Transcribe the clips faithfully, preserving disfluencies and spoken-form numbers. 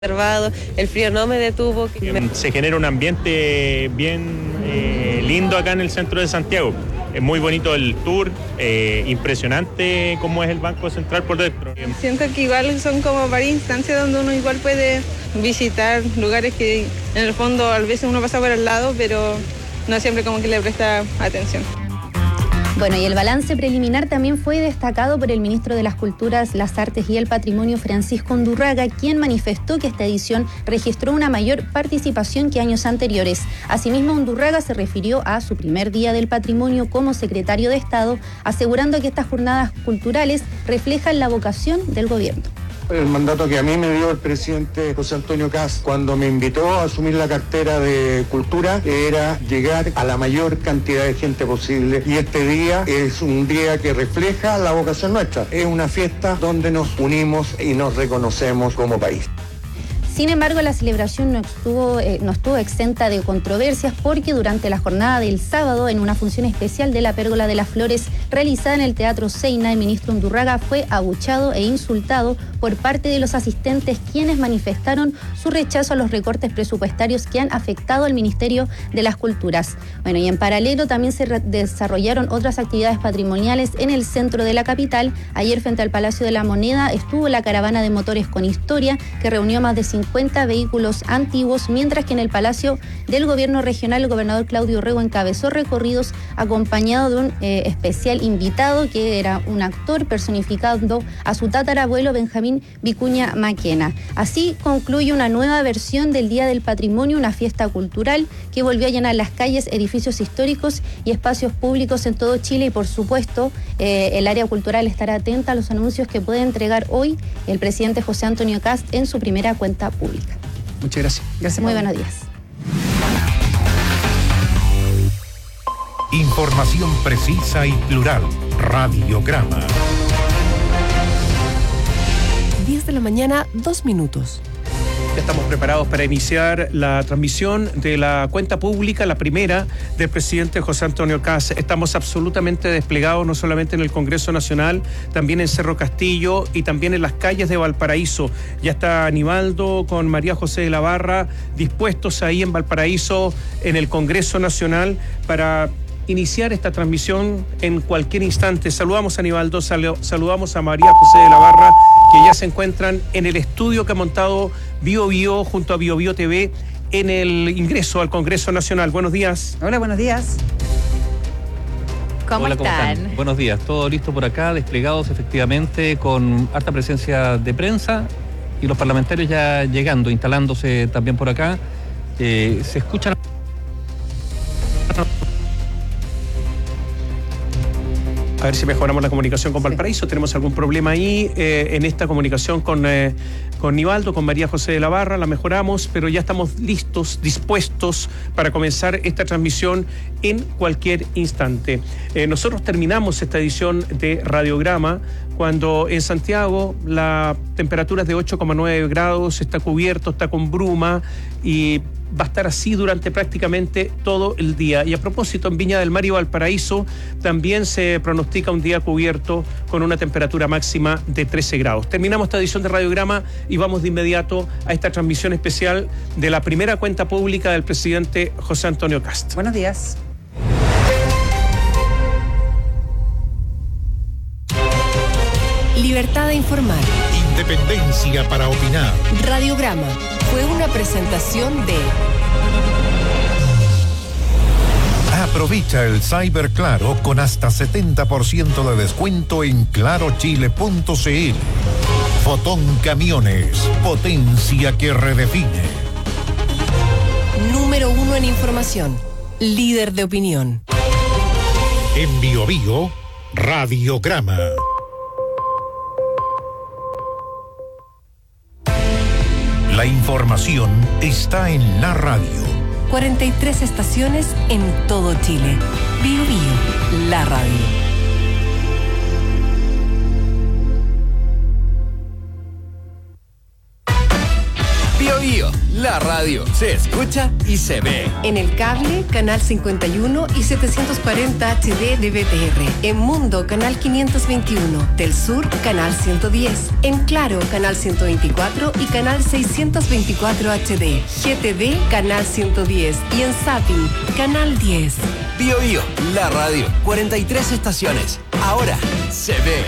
El frío no me detuvo. Se genera un ambiente bien eh, lindo acá en el centro de Santiago. Es muy bonito el tour, eh, impresionante cómo es el Banco Central por dentro. Siento que igual son como varias instancias donde uno igual puede visitar lugares que en el fondo a veces uno pasa por al lado, pero no siempre como que le presta atención. Bueno, y el balance preliminar también fue destacado por el ministro de las Culturas, las Artes y el Patrimonio, Francisco Undurraga, quien manifestó que esta edición registró una mayor participación que años anteriores. Asimismo, Undurraga se refirió a su primer día del patrimonio como secretario de Estado, asegurando que estas jornadas culturales reflejan la vocación del gobierno. El mandato que a mí me dio el presidente José Antonio Kast cuando me invitó a asumir la cartera de Cultura era llegar a la mayor cantidad de gente posible, y este día es un día que refleja la vocación nuestra. Es una fiesta donde nos unimos y nos reconocemos como país. Sin embargo, la celebración no estuvo, eh, no estuvo exenta de controversias porque durante la jornada del sábado, en una función especial de la Pérgola de las Flores realizada en el Teatro Seina, el ministro Undurraga fue abuchado e insultado por parte de los asistentes, quienes manifestaron su rechazo a los recortes presupuestarios que han afectado al Ministerio de las Culturas. Bueno, y en paralelo también se desarrollaron otras actividades patrimoniales en el centro de la capital. Ayer, frente al Palacio de la Moneda, estuvo la caravana de motores con historia, que reunió más de cincuenta vehículos antiguos, mientras que en el Palacio del Gobierno Regional el gobernador Claudio Rego encabezó recorridos acompañado de un eh, especial invitado, que era un actor personificando a su tatarabuelo Benjamín Vicuña Maquena. Así concluye una nueva versión del Día del Patrimonio, una fiesta cultural que volvió a llenar las calles, edificios históricos y espacios públicos en todo Chile, y por supuesto eh, el área cultural estará atenta a los anuncios que puede entregar hoy el presidente José Antonio Kast en su primera cuenta pública. Muchas gracias. Gracias. Muy buenos días. Información precisa y plural. Radiograma. diez de la mañana, dos minutos. Ya estamos preparados para iniciar la transmisión de la cuenta pública, la primera del presidente José Antonio Kast. Estamos absolutamente desplegados, no solamente en el Congreso Nacional, también en Cerro Castillo y también en las calles de Valparaíso. Ya está Aníbaldo con María José de la Barra dispuestos ahí en Valparaíso, en el Congreso Nacional, para iniciar esta transmisión en cualquier instante. Saludamos a Aníbaldo, saludamos a María José de la Barra, que ya se encuentran en el estudio que ha montado Bio Bio junto a Bio Bio T V en el ingreso al Congreso Nacional. Buenos días. Hola, buenos días. ¿Cómo, Hola, ¿cómo están? están? Buenos días, todo listo por acá, desplegados efectivamente con harta presencia de prensa y los parlamentarios ya llegando, instalándose también por acá. Eh, se escuchan... A ver si mejoramos la comunicación con Valparaíso. Sí. Tenemos algún problema ahí eh, en esta comunicación con, eh, con Aníbaldo, con María José de la Barra. La mejoramos, pero ya estamos listos, dispuestos para comenzar esta transmisión en cualquier instante. Eh, nosotros terminamos esta edición de Radiograma cuando en Santiago la temperatura es de ocho coma nueve grados, está cubierto, está con bruma y va a estar así durante prácticamente todo el día. Y a propósito, en Viña del Mar y Valparaíso también se pronostica un día cubierto con una temperatura máxima de trece grados. Terminamos esta edición de Radiograma y vamos de inmediato a esta transmisión especial de la primera cuenta pública del presidente José Antonio Kast. Buenos días. Libertad de informar. Independencia para opinar. Radiograma fue una presentación de... Aprovecha el Cyber Claro con hasta setenta por ciento de descuento en claro chile punto c l. Fotón Camiones, potencia que redefine. Número uno en información, líder de opinión. En Bio Bio, Radiograma. La información está en la radio. cuarenta y tres estaciones en todo Chile. Bio Bio, la radio. Bio Bio, la radio se escucha y se ve. En el cable, canal cincuenta y uno y setecientos cuarenta H D de B T R. En Mundo, canal quinientos veintiuno. Del Sur, canal ciento diez. En Claro, canal ciento veinticuatro y canal seiscientos veinticuatro H D. G T V, canal ciento diez. Y en Zapping, canal diez. Bio Bio, la radio, cuarenta y tres estaciones. Ahora se ve.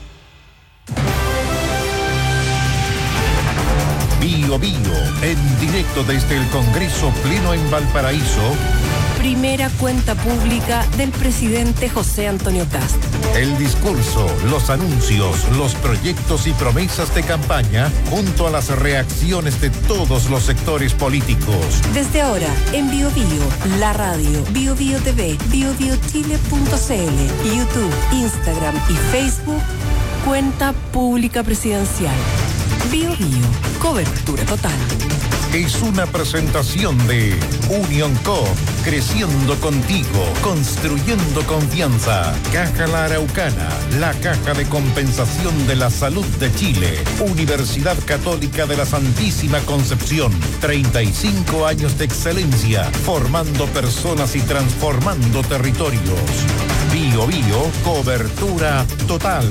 Bio Bio, en directo desde el Congreso Pleno en Valparaíso. Primera cuenta pública del presidente José Antonio Kast. El discurso, los anuncios, los proyectos y promesas de campaña, junto a las reacciones de todos los sectores políticos. Desde ahora, en Bio Bio, la radio, Bio Bio T V, bio bio chile punto c l, YouTube, Instagram y Facebook, cuenta pública presidencial. Bio Bio, cobertura total. Es una presentación de Unión Co, creciendo contigo, construyendo confianza. Caja La Araucana, la caja de compensación de la salud de Chile. Universidad Católica de la Santísima Concepción. treinta y cinco años de excelencia, formando personas y transformando territorios. Bio Bio, cobertura total.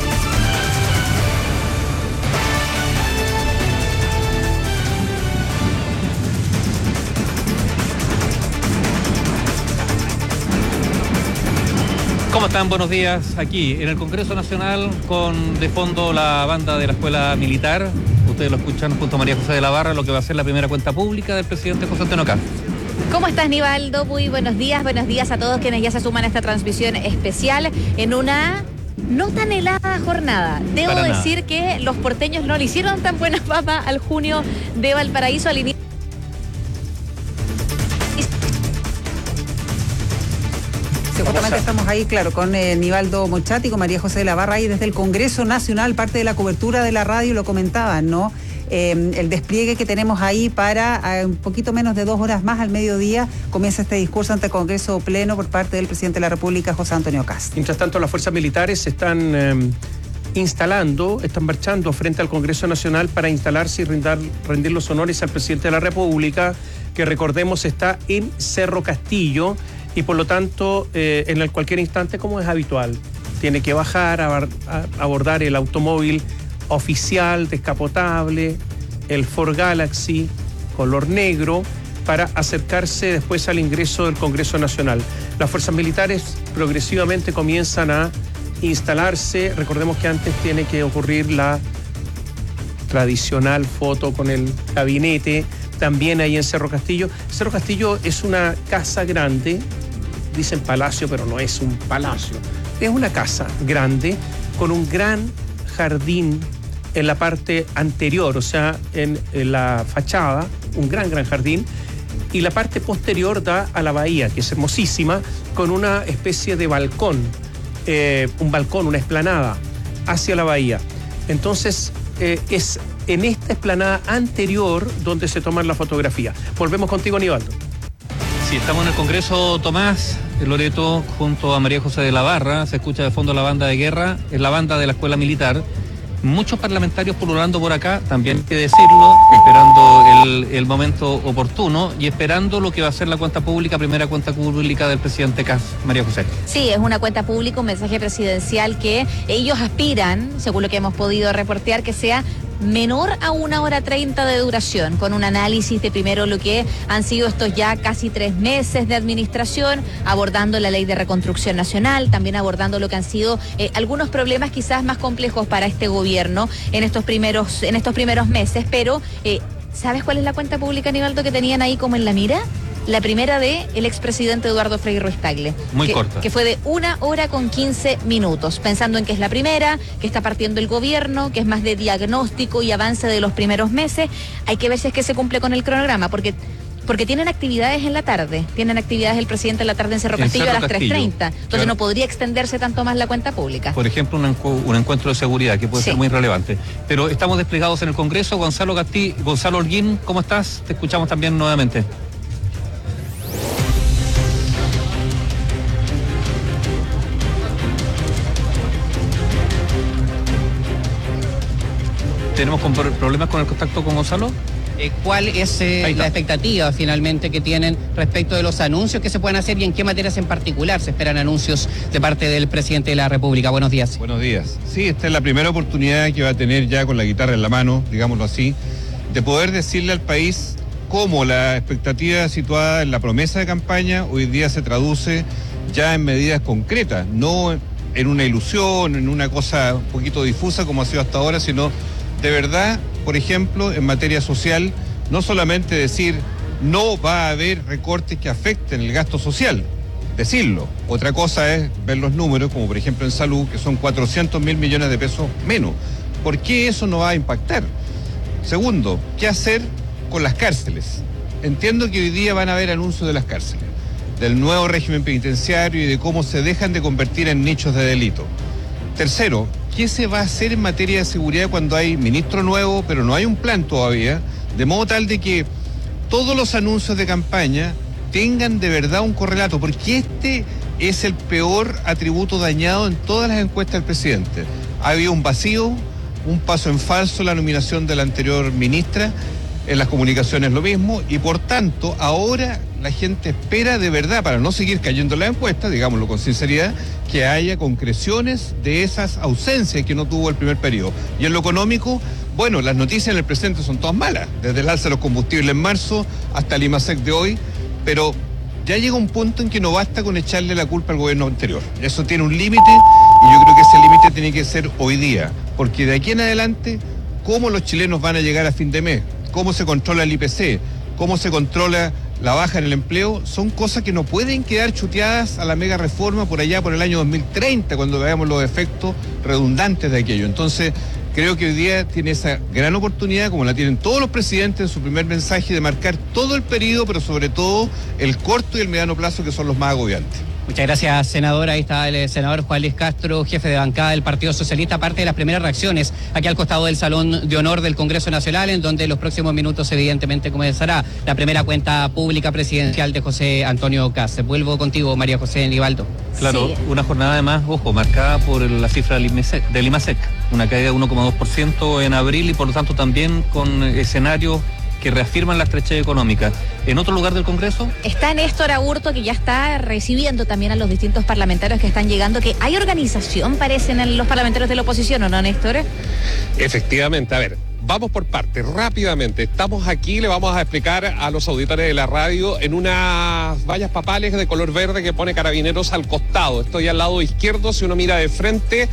¿Cómo están? Buenos días. Aquí en el Congreso Nacional, con de fondo la banda de la Escuela Militar. Ustedes lo escuchan junto a María José de la Barra, lo que va a ser la primera cuenta pública del presidente José Antonio Kast. ¿Cómo estás, Nivaldo? Muy buenos días. Buenos días a todos quienes ya se suman a esta transmisión especial en una no tan helada jornada. Debo Para decir nada. que los porteños no le hicieron tan buena papa al junio de Valparaíso al inicio. Sí, justamente estamos ahí, claro, con eh, Nivaldo Mochati, con María José de la Barra, y desde el Congreso Nacional, parte de la cobertura de la radio, lo comentaban, ¿no? Eh, el despliegue que tenemos ahí para eh, un poquito menos de dos horas más al mediodía comienza este discurso ante el Congreso Pleno por parte del presidente de la República, José Antonio Kast. Mientras tanto, las fuerzas militares se están eh, instalando, están marchando frente al Congreso Nacional para instalarse y rindar, rendir los honores al presidente de la República, que recordemos está en Cerro Castillo, y por lo tanto, eh, en el cualquier instante, como es habitual, tiene que bajar a, a abordar el automóvil oficial, descapotable, el Ford Galaxy, color negro, para acercarse después al ingreso del Congreso Nacional. Las fuerzas militares progresivamente comienzan a instalarse. Recordemos que antes tiene que ocurrir la tradicional foto con el gabinete, también ahí en Cerro Castillo. Cerro Castillo es una casa grande, dicen palacio, pero no es un palacio. Es una casa grande con un gran jardín en la parte anterior, o sea, en, en la fachada, un gran, gran jardín, y la parte posterior da a la bahía, que es hermosísima, con una especie de balcón, eh, un balcón, una explanada hacia la bahía. Entonces, eh, es en esta explanada anterior donde se toman la fotografía. Volvemos contigo, Aníbaldo. Sí, estamos en el Congreso Tomás, Loreto, junto a María José de la Barra. Se escucha de fondo la banda de guerra, es la banda de la Escuela Militar. Muchos parlamentarios pululando por acá, también hay que decirlo, esperando el, el momento oportuno y esperando lo que va a ser la cuenta pública, primera cuenta pública del presidente Kast. María José. Sí, es una cuenta pública, un mensaje presidencial que ellos aspiran, según lo que hemos podido reportear, que sea menor a una hora treinta de duración, con un análisis de primero lo que han sido estos ya casi tres meses de administración, abordando la ley de reconstrucción nacional, también abordando lo que han sido eh, algunos problemas quizás más complejos para este gobierno en estos primeros, en estos primeros meses, pero eh, ¿sabes cuál es la cuenta pública, Aníbaldo, que tenían ahí como en la mira? La primera de el expresidente Eduardo Frei Ruiz Tagle. Muy que, corta. Que fue de una hora con quince minutos, pensando en que es la primera, que está partiendo el gobierno, que es más de diagnóstico y avance de los primeros meses. Hay que ver si es que se cumple con el cronograma, porque porque tienen actividades en la tarde, tienen actividades el presidente en la tarde en Cerro En Castillo Cerro a las tres treinta, Castillo. entonces Claro. no podría extenderse tanto más la cuenta pública. Por ejemplo, un, encu- un encuentro de seguridad que puede Sí. ser muy relevante. Pero estamos desplegados en el Congreso. Gonzalo Castí, Gonzalo Holguín, ¿cómo estás? Te escuchamos también nuevamente. ¿Tenemos con- problemas con el contacto con Gonzalo? Eh, ¿Cuál es eh, la expectativa finalmente que tienen respecto de los anuncios que se pueden hacer y en qué materias en particular se esperan anuncios de parte del presidente de la República? Buenos días. Buenos días. Sí, esta es la primera oportunidad que va a tener ya con la guitarra en la mano, digámoslo así, de poder decirle al país cómo la expectativa situada en la promesa de campaña hoy día se traduce ya en medidas concretas, no en una ilusión, en una cosa un poquito difusa como ha sido hasta ahora, sino de verdad, por ejemplo, en materia social, no solamente decir no va a haber recortes que afecten el gasto social, decirlo. Otra cosa es ver los números, como por ejemplo en salud, que son cuatrocientos mil millones de pesos menos. ¿Por qué eso no va a impactar? Segundo, ¿qué hacer con las cárceles? Entiendo que hoy día van a haber anuncios de las cárceles, del nuevo régimen penitenciario y de cómo se dejan de convertir en nichos de delito. Tercero, ¿qué se va a hacer en materia de seguridad cuando hay ministro nuevo, pero no hay un plan todavía? De modo tal de que todos los anuncios de campaña tengan de verdad un correlato, porque este es el peor atributo dañado en todas las encuestas del presidente. Ha habido un vacío, un paso en falso en la nominación de la anterior ministra, en las comunicaciones lo mismo, y por tanto ahora la gente espera de verdad, para no seguir cayendo en la encuesta, digámoslo con sinceridad, que haya concreciones de esas ausencias que no tuvo el primer periodo. Y en lo económico, bueno, las noticias en el presente son todas malas, desde el alza de los combustibles en marzo hasta el IMASEC de hoy, pero ya llega un punto en que no basta con echarle la culpa al gobierno anterior. Eso tiene un límite y yo creo que ese límite tiene que ser hoy día, porque de aquí en adelante, ¿cómo los chilenos van a llegar a fin de mes? ¿Cómo se controla el I P C? ¿Cómo se controla la baja en el empleo? Son cosas que no pueden quedar chuteadas a la mega reforma por allá por el año dos mil treinta, cuando veamos los efectos redundantes de aquello. Entonces, creo que hoy día tiene esa gran oportunidad, como la tienen todos los presidentes en su primer mensaje, de marcar todo el periodo, pero sobre todo el corto y el mediano plazo, que son los más agobiantes. Muchas gracias, senador. Ahí está el senador Juan Luis Castro, jefe de bancada del Partido Socialista, parte de las primeras reacciones aquí al costado del Salón de Honor del Congreso Nacional, en donde en los próximos minutos evidentemente comenzará la primera cuenta pública presidencial de José Antonio Kast. Vuelvo contigo, María José Nivaldo. Claro, Sí. una jornada además, ojo, marcada por la cifra del IMASEC, del IMASEC, una caída de uno coma dos por ciento en abril y por lo tanto también con escenarios que reafirman la estrechez económica. ¿En otro lugar del Congreso? Está Néstor Aburto, que ya está recibiendo también a los distintos parlamentarios que están llegando, que hay organización, parecen, en los parlamentarios de la oposición, ¿o no, Néstor? Efectivamente, a ver, vamos por partes, rápidamente. Estamos aquí, le vamos a explicar a los auditores de la radio en unas vallas papales de color verde que pone Carabineros al costado. Estoy al lado izquierdo, si uno mira de frente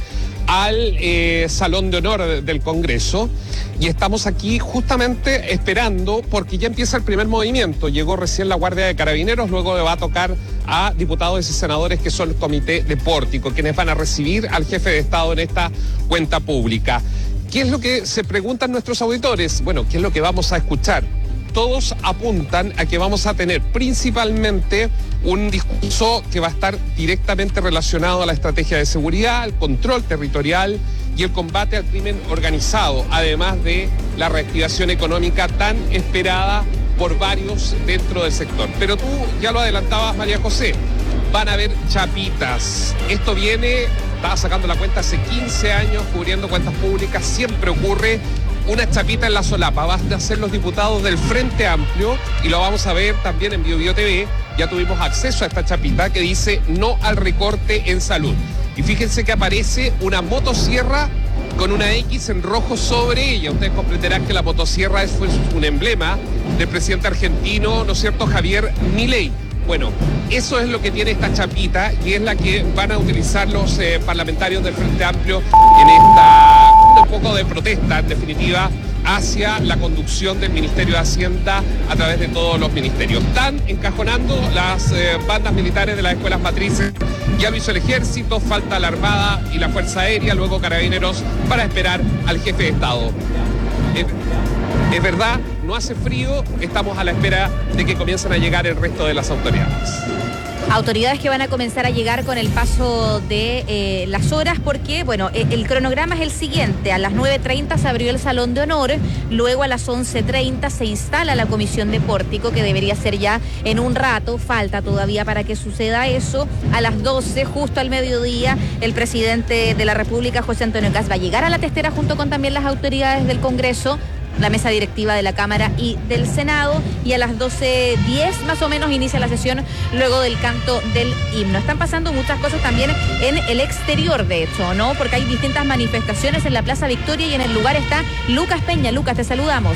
al eh, Salón de Honor del Congreso, y estamos aquí justamente esperando porque ya empieza el primer movimiento. Llegó recién la Guardia de Carabineros, luego le va a tocar a diputados y senadores que son el Comité de Pórtico, quienes van a recibir al jefe de Estado en esta cuenta pública. ¿Qué es lo que se preguntan nuestros auditores? Bueno, ¿qué es lo que vamos a escuchar? Todos apuntan a que vamos a tener principalmente un discurso que va a estar directamente relacionado a la estrategia de seguridad, al control territorial y el combate al crimen organizado, además de la reactivación económica tan esperada por varios dentro del sector. Pero tú ya lo adelantabas, María José, van a haber chapitas. Esto viene, estaba sacando la cuenta hace quince años, cubriendo cuentas públicas, siempre ocurre una chapita en la solapa. Van a ser los diputados del Frente Amplio y lo vamos a ver también en Bio Bio T V. Ya tuvimos acceso a esta chapita que dice no al recorte en salud. Y fíjense que aparece una motosierra con una X en rojo sobre ella. Ustedes comprenderán que la motosierra es fue un emblema del presidente argentino, ¿no es cierto?, Javier Milei. Bueno, eso es lo que tiene esta chapita y es la que van a utilizar los eh, parlamentarios del Frente Amplio en esta un poco de protesta, en definitiva, hacia la conducción del Ministerio de Hacienda a través de todos los ministerios. Están encajonando las eh, bandas militares de las escuelas matrices. Ya lo hizo el Ejército, falta la Armada y la Fuerza Aérea, luego Carabineros, para esperar al jefe de Estado. Es, es verdad, no hace frío, estamos a la espera de que comiencen a llegar el resto de las autoridades. Autoridades que van a comenzar a llegar con el paso de eh, las horas, porque, bueno, el, el cronograma es el siguiente. A las nueve treinta se abrió el Salón de Honor, luego a las once treinta se instala la Comisión de Pórtico, que debería ser ya en un rato, falta todavía para que suceda eso. A las doce, justo al mediodía, el presidente de la República, José Antonio Kast, va a llegar a la testera junto con también las autoridades del Congreso la mesa directiva de la Cámara y del Senado, y a las doce diez más o menos inicia la sesión luego del canto del himno. Están pasando muchas cosas también en el exterior, de hecho, ¿no? Porque hay distintas manifestaciones en la Plaza Victoria y en el lugar está Lucas Peña. Lucas, te saludamos.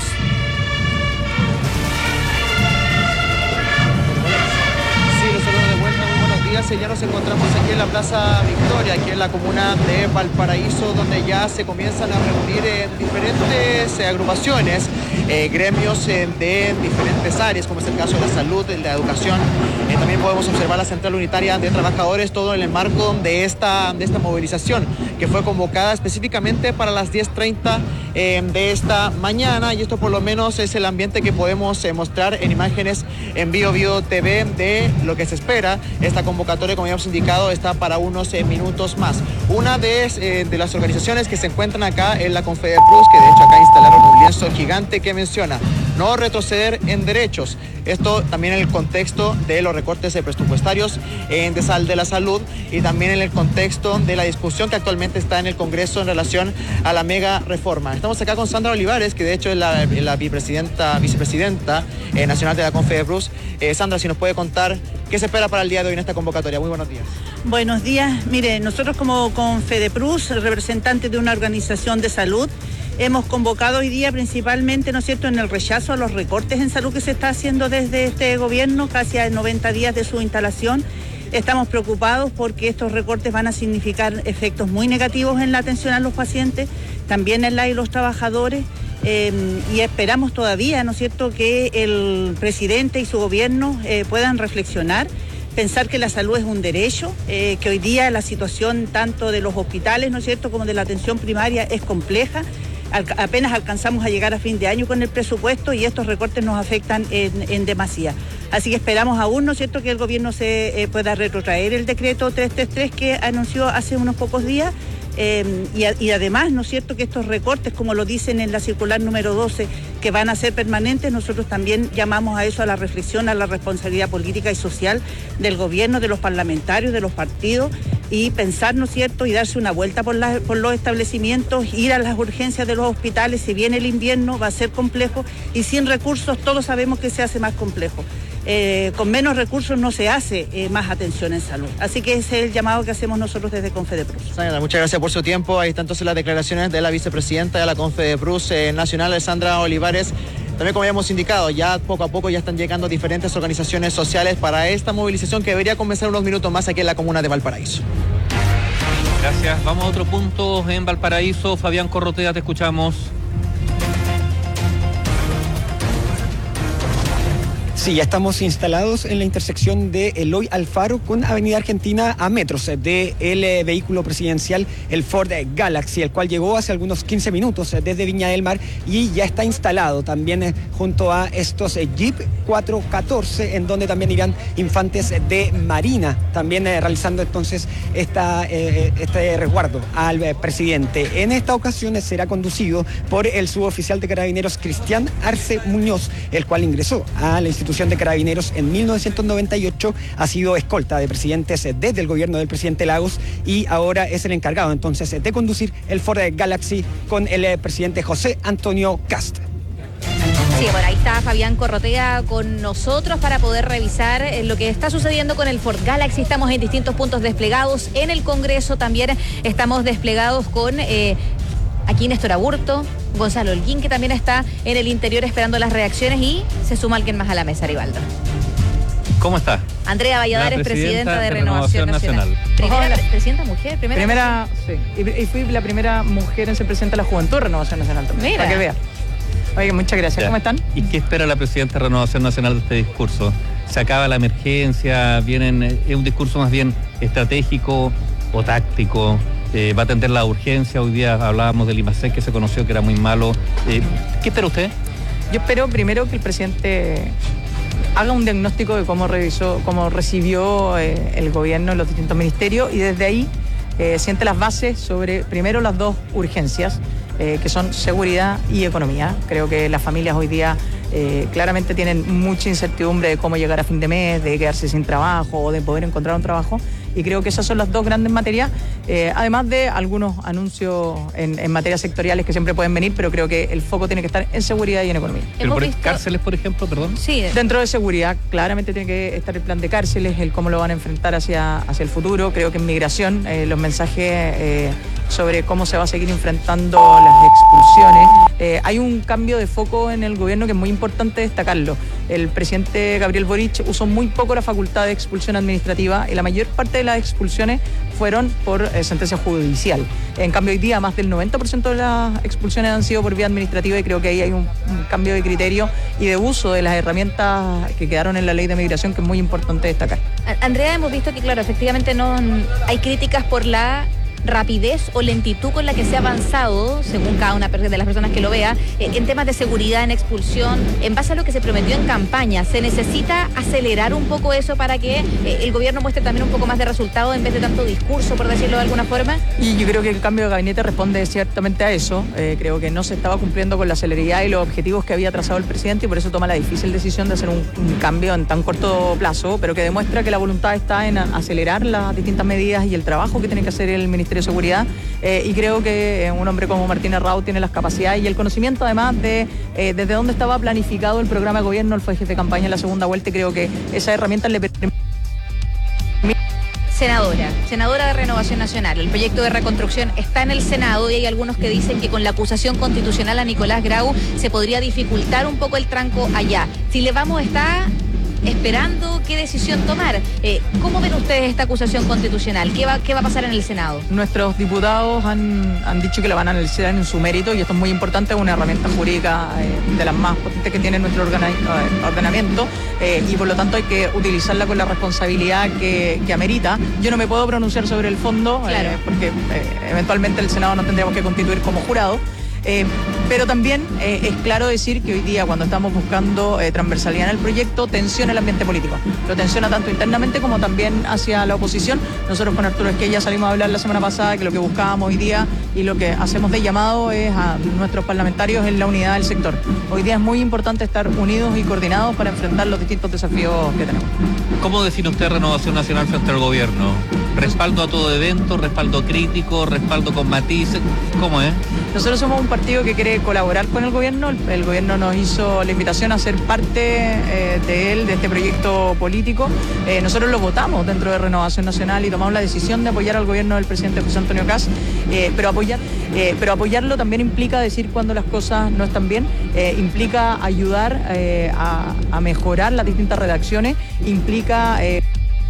Ya nos encontramos aquí en la Plaza Victoria, aquí en la comuna de Valparaíso, donde ya se comienzan a reunir en diferentes eh, agrupaciones, eh, gremios eh, de diferentes áreas, como es el caso de la salud, de la educación. Eh, también podemos observar la Central Unitaria de Trabajadores, todo en el marco de esta, de esta movilización, que fue convocada específicamente para las diez treinta eh, de esta mañana, y esto por lo menos es el ambiente que podemos eh, mostrar en imágenes en Bio Bio T V de lo que se espera. Esta convocatoria, como ya hemos indicado, está para unos eh, minutos más. Una de, eh, de las organizaciones que se encuentran acá es la Confedeprus, que de hecho acá instalaron un lienzo gigante que menciona no retroceder en derechos. Esto también en el contexto de los recortes presupuestarios en de, sal, de la salud, y también en el contexto de la discusión que actualmente está en el Congreso en relación a la mega reforma. Estamos acá con Sandra Olivares, que de hecho es la, la vicepresidenta, vicepresidenta eh, nacional de la Confedeprus. Eh, Sandra, si nos puede contar qué se espera para el día de hoy en esta convocatoria. Muy buenos días. Buenos días. Mire, nosotros como Confedeprus, representantes de una organización de salud, hemos convocado hoy día principalmente, ¿no es cierto?, en el rechazo a los recortes en salud que se está haciendo desde este gobierno, casi a noventa días de su instalación. Estamos preocupados porque estos recortes van a significar efectos muy negativos en la atención a los pacientes, también en la y los trabajadores, eh, y esperamos todavía, ¿no es cierto?, que el presidente y su gobierno eh, puedan reflexionar, pensar que la salud es un derecho, eh, que hoy día la situación tanto de los hospitales, ¿no es cierto?, como de la atención primaria es compleja. Al, apenas alcanzamos a llegar a fin de año con el presupuesto y estos recortes nos afectan en, en demasía. Así que esperamos aún, ¿no es cierto?, que el gobierno se eh, pueda retrotraer el decreto trescientos treinta y tres que anunció hace unos pocos días. Eh, y, a, y además, ¿no es cierto?, que estos recortes, como lo dicen en la circular número doce, que van a ser permanentes, nosotros también llamamos a eso, a la reflexión, a la responsabilidad política y social del gobierno, de los parlamentarios, de los partidos, y pensar, ¿no es cierto?, y darse una vuelta por, la, por los establecimientos, ir a las urgencias de los hospitales. Si viene el invierno va a ser complejo, y sin recursos todos sabemos que se hace más complejo. Eh, con menos recursos no se hace eh, más atención en salud. Así que ese es el llamado que hacemos nosotros desde Confedeprus. Sandra, muchas gracias por su tiempo. Ahí están entonces las declaraciones de la vicepresidenta de la Confedeprus eh, Nacional, Sandra Olivares. También, como habíamos indicado, ya poco a poco ya están llegando diferentes organizaciones sociales para esta movilización que debería comenzar unos minutos más aquí en la comuna de Valparaíso. Gracias. Vamos a otro punto en Valparaíso. Fabián Corrotea, te escuchamos. Sí, ya estamos instalados en la intersección de Eloy Alfaro con Avenida Argentina a metros del eh, vehículo presidencial, el Ford Galaxy, el cual llegó hace algunos quince minutos eh, desde Viña del Mar y ya está instalado también eh, junto a estos eh, Jeep cuatrocientos catorce, en donde también irán infantes de Marina, también eh, realizando entonces esta, eh, este resguardo al eh, presidente. En esta ocasión eh, será conducido por el suboficial de Carabineros Cristian Arce Muñoz, el cual ingresó a la institución de Carabineros en mil novecientos noventa y ocho, ha sido escolta de presidentes desde el gobierno del presidente Lagos y ahora es el encargado entonces de conducir el Ford Galaxy con el presidente José Antonio Kast. Sí, bueno, ahí está Fabián Corrotea con nosotros para poder revisar lo que está sucediendo con el Ford Galaxy. Estamos en distintos puntos desplegados en el Congreso, también estamos desplegados con... Eh, Aquí Néstor Aburto, Gonzalo Holguín, que también está en el interior esperando las reacciones, y se suma alguien más a la mesa, Rivaldo. ¿Cómo está? Andrea Valladares, la presidenta, presidenta de, de Renovación, Renovación Nacional. Nacional. Primera pre presidenta mujer, primera. Primera, sí. Y, y fui la primera mujer en ser presidenta de la Juventud de Renovación Nacional también. Mira. Para que vea. Oye, muchas gracias. Ya. ¿Cómo están? ¿Y qué espera la presidenta de Renovación Nacional de este discurso? ¿Se acaba la emergencia? ¿Vienen, es un discurso más bien estratégico o táctico? Eh, ¿Va a atender la urgencia? Hoy día hablábamos del IMASEC, que se conoció que era muy malo. Eh, ¿Qué espera usted? Yo espero primero que el presidente haga un diagnóstico de cómo revisó, cómo recibió eh, el gobierno en los distintos ministerios, y desde ahí eh, siente las bases sobre, primero, las dos urgencias, eh, que son seguridad y economía. Creo que las familias hoy día eh, claramente tienen mucha incertidumbre de cómo llegar a fin de mes, de quedarse sin trabajo o de poder encontrar un trabajo, y creo que esas son las dos grandes materias, eh, además de algunos anuncios en, en materias sectoriales que siempre pueden venir, pero creo que el foco tiene que estar en seguridad y en economía. Pero por cárceles, por ejemplo, perdón. Sí. Dentro de seguridad, claramente tiene que estar el plan de cárceles, el cómo lo van a enfrentar hacia, hacia el futuro. Creo que en migración, eh, los mensajes eh, sobre cómo se va a seguir enfrentando las expulsiones. Eh, hay un cambio de foco en el gobierno que es muy importante destacarlo. El presidente Gabriel Boric usó muy poco la facultad de expulsión administrativa y la mayor parte de las expulsiones fueron por eh, sentencia judicial. En cambio, hoy día más del noventa por ciento de las expulsiones han sido por vía administrativa y creo que ahí hay un, un cambio de criterio y de uso de las herramientas que quedaron en la ley de migración que es muy importante destacar. Andrea, hemos visto que, claro, efectivamente no hay críticas por la rapidez o lentitud con la que se ha avanzado, según cada una de las personas que lo vea, eh, en temas de seguridad, en expulsión, en base a lo que se prometió en campaña. ¿Se necesita acelerar un poco eso para que eh, el gobierno muestre también un poco más de resultado en vez de tanto discurso, por decirlo de alguna forma? Y yo creo que el cambio de gabinete responde ciertamente a eso. Eh, creo que no se estaba cumpliendo con la celeridad y los objetivos que había trazado el presidente y por eso toma la difícil decisión de hacer un, un cambio en tan corto plazo, pero que demuestra que la voluntad está en acelerar las distintas medidas y el trabajo que tiene que hacer el Ministerio de Seguridad, eh, y creo que eh, un hombre como Martín Errao tiene las capacidades y el conocimiento además de eh, desde dónde estaba planificado el programa de gobierno. Él fue jefe de campaña en la segunda vuelta y creo que esas herramientas le permiten. Senadora, senadora de Renovación Nacional, el proyecto de reconstrucción está en el Senado y hay algunos que dicen que con la acusación constitucional a Nicolás Grau se podría dificultar un poco el tranco allá. Chile Vamos está esperando qué decisión tomar. Eh, ¿Cómo ven ustedes esta acusación constitucional? ¿Qué va, qué va a pasar en el Senado? Nuestros diputados han, han dicho que la van a analizar en su mérito y esto es muy importante, es una herramienta jurídica eh, de las más potentes que tiene nuestro ordena, ordenamiento eh, y por lo tanto hay que utilizarla con la responsabilidad que, que amerita. Yo no me puedo pronunciar sobre el fondo, claro. eh, porque eh, eventualmente el Senado nos tendríamos que constituir como jurado. Eh, pero también eh, es claro decir que hoy día cuando estamos buscando eh, transversalidad en el proyecto, tensiona el ambiente político. Lo tensiona tanto internamente como también hacia la oposición. Nosotros con Arturo Esquella salimos a hablar la semana pasada que lo que buscábamos hoy día y lo que hacemos de llamado es a nuestros parlamentarios en la unidad del sector. Hoy día es muy importante estar unidos y coordinados para enfrentar los distintos desafíos que tenemos. ¿Cómo define usted Renovación Nacional frente al gobierno? ¿Respaldo a todo evento, respaldo crítico, respaldo con matices? ¿Cómo es? Nosotros somos un partido que quiere colaborar con el gobierno. El, el gobierno nos hizo la invitación a ser parte eh, de él, de este proyecto político. Eh, nosotros lo votamos dentro de Renovación Nacional y tomamos la decisión de apoyar al gobierno del presidente José Antonio Kast, eh, pero, apoyar, eh, pero apoyarlo también implica decir cuando las cosas no están bien, eh, implica ayudar eh, a, a mejorar las distintas redacciones, implica... Eh,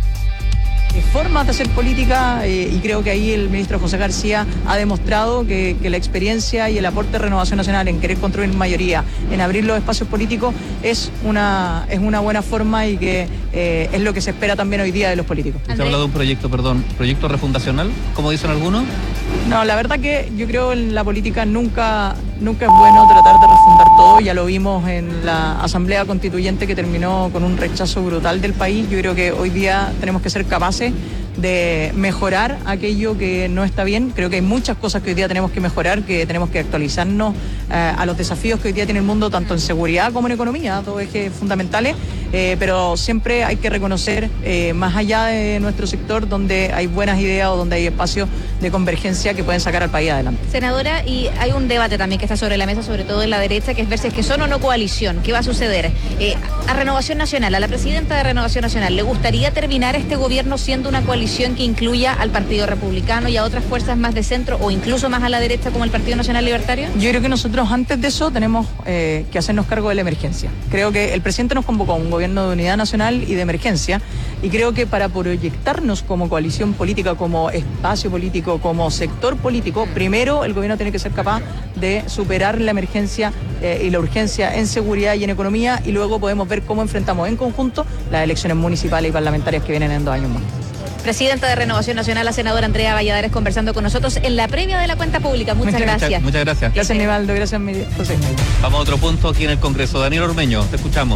formas de hacer política eh, y creo que ahí el ministro José García ha demostrado que, que la experiencia y el aporte de Renovación Nacional en querer construir mayoría, en abrir los espacios políticos es una, es una buena forma y que eh, es lo que se espera también hoy día de los políticos. ¿Se habla de un proyecto, perdón, proyecto refundacional, como dicen algunos? No, la verdad que yo creo en la política nunca, nunca es bueno tratar de refundar todo, ya lo vimos en la Asamblea Constituyente que terminó con un rechazo brutal del país. Yo creo que hoy día tenemos que ser capaces de mejorar aquello que no está bien. Creo que hay muchas cosas que hoy día tenemos que mejorar, que tenemos que actualizarnos eh, a los desafíos que hoy día tiene el mundo, tanto en seguridad como en economía, dos ejes fundamentales, eh, pero siempre hay que reconocer, eh, más allá de nuestro sector, donde hay buenas ideas o donde hay espacios de convergencia que pueden sacar al país adelante. Senadora, y hay un debate también que está sobre la mesa, sobre todo en la derecha, que es ver si es que son o no coalición. ¿Qué va a suceder? Eh, a Renovación Nacional, a la presidenta de Renovación Nacional, ¿le gustaría terminar este gobierno siendo una coalición que incluya al Partido Republicano y a otras fuerzas más de centro o incluso más a la derecha como el Partido Nacional Libertario? Yo creo que nosotros antes de eso tenemos eh, que hacernos cargo de la emergencia. Creo que el presidente nos convocó a un gobierno de unidad nacional y de emergencia y creo que para proyectarnos como coalición política, como espacio político, como sector político, primero el gobierno tiene que ser capaz de superar la emergencia eh, y la urgencia en seguridad y en economía y luego podemos ver cómo enfrentamos en conjunto las elecciones municipales y parlamentarias que vienen en dos años más. Presidenta de Renovación Nacional, la senadora Andrea Valladares, conversando con nosotros en la previa de la cuenta pública. Muchas, muchas gracias. Muchas, muchas gracias. Gracias, Nivaldo. Gracias, José. Vamos a otro punto aquí en el Congreso. Daniel Ormeño, te escuchamos.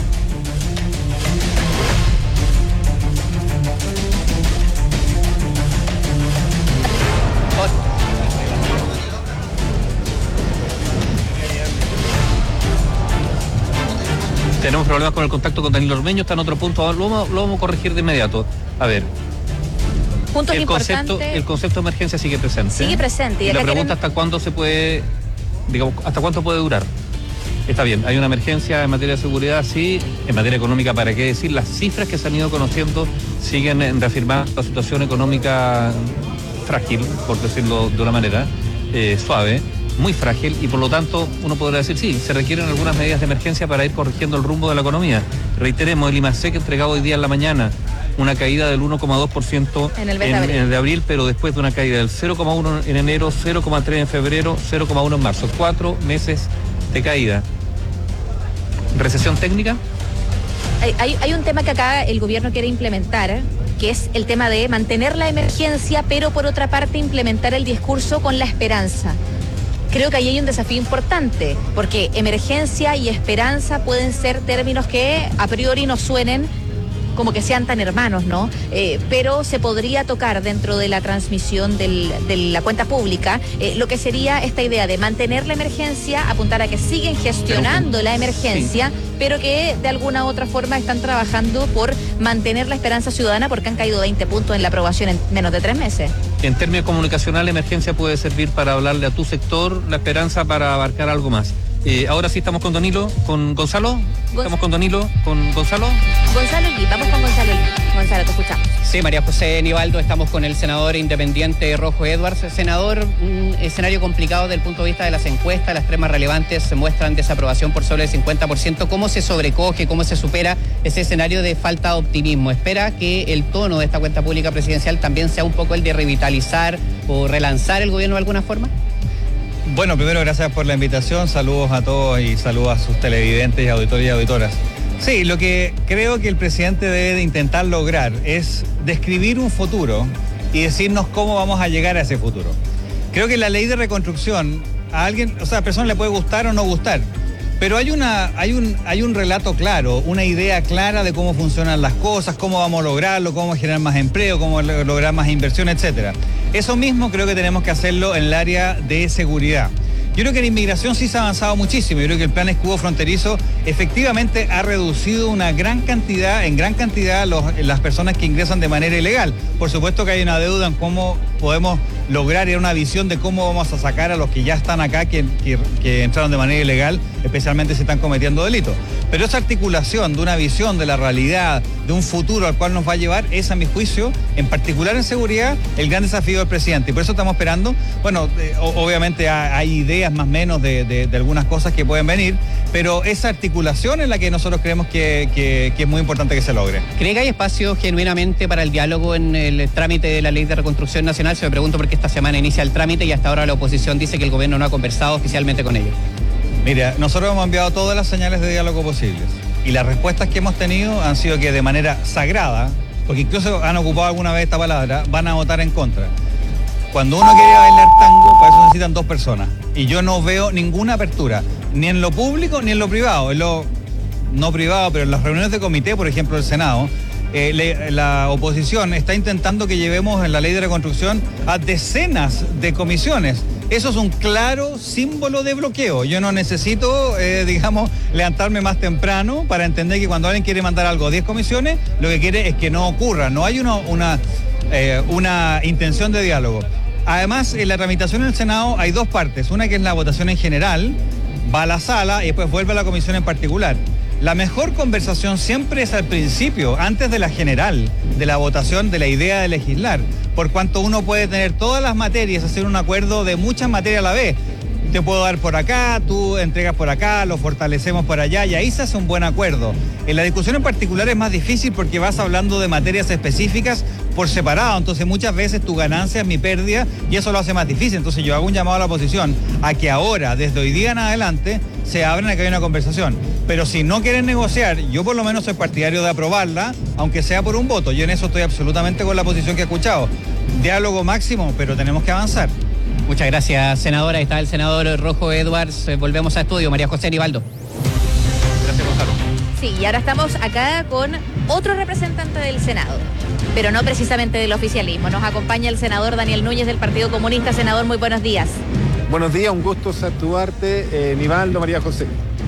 Tenemos problemas con el contacto con Daniel Ormeño, está en otro punto, lo vamos, lo vamos a corregir de inmediato. A ver. puntos el importantes. Concepto, el concepto de emergencia sigue presente. Sigue presente. Y, y la pregunta quieren... hasta cuándo se puede, digamos, hasta cuánto puede durar. Está bien, hay una emergencia en materia de seguridad, sí, en materia económica, ¿para qué decir? Las cifras que se han ido conociendo siguen reafirmando la situación económica frágil, por decirlo de una manera eh, suave, muy frágil, y por lo tanto uno podrá decir, sí, se requieren algunas medidas de emergencia para ir corrigiendo el rumbo de la economía. Reiteremos, el IMASEC entregado hoy día en la mañana una caída del uno coma dos por ciento en el mes en, de abril. en el de abril, pero después de una caída del cero coma uno en enero, cero coma tres en febrero, cero coma uno en marzo. Cuatro meses de caída. ¿Recesión técnica? Hay, hay, hay un tema que acá el gobierno quiere implementar, que es el tema de mantener la emergencia, pero por otra parte implementar el discurso con la esperanza. Creo que ahí hay un desafío importante, porque emergencia y esperanza pueden ser términos que a priori no suenen como que sean tan hermanos, ¿no? Eh, pero se podría tocar dentro de la transmisión del, de la cuenta pública eh, lo que sería esta idea de mantener la emergencia, apuntar a que siguen gestionando pero, la emergencia, sí. pero que de alguna u otra forma están trabajando por mantener la esperanza ciudadana, porque han caído veinte puntos en la aprobación en menos de tres meses. En términos comunicacionales, la emergencia puede servir para hablarle a tu sector, la esperanza para abarcar algo más. Eh, ahora sí estamos con Danilo, con Gonzalo. Estamos con Danilo, con Gonzalo. Gonzalo Gui, vamos con Gonzalo Gui. Gonzalo, te escuchamos. Sí, María José Nivaldo, estamos con el senador independiente Rojo Edwards. Senador, un escenario complicado desde el punto de vista de las encuestas, las tres más relevantes se muestran desaprobación por sobre el cincuenta por ciento. ¿Cómo se sobrecoge, cómo se supera ese escenario de falta de optimismo? ¿Espera que el tono de esta cuenta pública presidencial también sea un poco el de revitalizar o relanzar el gobierno de alguna forma? Bueno, primero gracias por la invitación, saludos a todos y saludos a sus televidentes y auditores y auditoras. Sí, lo que creo que el presidente debe de intentar lograr es describir un futuro y decirnos cómo vamos a llegar a ese futuro. Creo que la ley de reconstrucción a alguien, o sea, a la persona le puede gustar o no gustar, pero hay una, hay un, hay un relato claro, una idea clara de cómo funcionan las cosas, cómo vamos a lograrlo, cómo generar más empleo, cómo lograr más inversión, etcétera. Eso mismo creo que tenemos que hacerlo en el área de seguridad. Yo creo que la inmigración sí se ha avanzado muchísimo. Yo creo que el plan escudo fronterizo efectivamente ha reducido una gran cantidad, en gran cantidad, los, las personas que ingresan de manera ilegal. Por supuesto que hay una deuda en cómo podemos lograr y una visión de cómo vamos a sacar a los que ya están acá, que, que, que entraron de manera ilegal, especialmente si están cometiendo delitos. Pero esa articulación de una visión de la realidad, de un futuro al cual nos va a llevar, es a mi juicio, en particular en seguridad, el gran desafío del presidente. Y por eso estamos esperando, bueno, eh, obviamente hay, hay ideas más o menos de, de, de algunas cosas que pueden venir, pero esa articulación es la que nosotros creemos que, que, que es muy importante que se logre. ¿Cree que hay espacio genuinamente para el diálogo en el trámite de la Ley de Reconstrucción Nacional? Se me pregunto porque esta semana inicia el trámite y hasta ahora la oposición dice que el gobierno no ha conversado oficialmente con ellos. Mira, nosotros hemos enviado todas las señales de diálogo posibles y las respuestas que hemos tenido han sido que de manera sagrada, porque incluso han ocupado alguna vez esta palabra, van a votar en contra. Cuando uno quiere bailar tango, para eso necesitan dos personas. Y yo no veo ninguna apertura, ni en lo público ni en lo privado. En lo no privado, pero en las reuniones de comité, por ejemplo, del Senado, eh, le, la oposición está intentando que llevemos en la ley de reconstrucción a decenas de comisiones. Eso es un claro símbolo de bloqueo. Yo no necesito, eh, digamos, levantarme más temprano para entender que cuando alguien quiere mandar algo a diez comisiones, lo que quiere es que no ocurra. No hay una, una, eh, una intención de diálogo. Además, en la tramitación en el Senado hay dos partes. Una que es la votación en general, va a la sala y después vuelve a la comisión en particular. La mejor conversación siempre es al principio, antes de la general, de la votación, de la idea de legislar, por cuanto uno puede tener todas las materias, hacer un acuerdo de muchas materias a la vez. Te puedo dar por acá, tú entregas por acá, lo fortalecemos por allá y ahí se hace un buen acuerdo. En la discusión en particular es más difícil porque vas hablando de materias específicas por separado, entonces muchas veces tu ganancia es mi pérdida y eso lo hace más difícil. Entonces yo hago un llamado a la oposición a que ahora, desde hoy día en adelante, se abran a que haya una conversación. Pero si no quieren negociar, yo por lo menos soy partidario de aprobarla, aunque sea por un voto. Yo en eso estoy absolutamente con la posición que he escuchado. Diálogo máximo, pero tenemos que avanzar. Muchas gracias, senadora. Está el senador Rojo Edwards. Volvemos a estudio. María José Nivaldo. Gracias, Gonzalo. Sí, y ahora estamos acá con otro representante del Senado, pero no precisamente del oficialismo. Nos acompaña el senador Daniel Núñez del Partido Comunista. Senador, muy buenos días. Buenos días, un gusto saludarte, eh, Nivaldo, María José.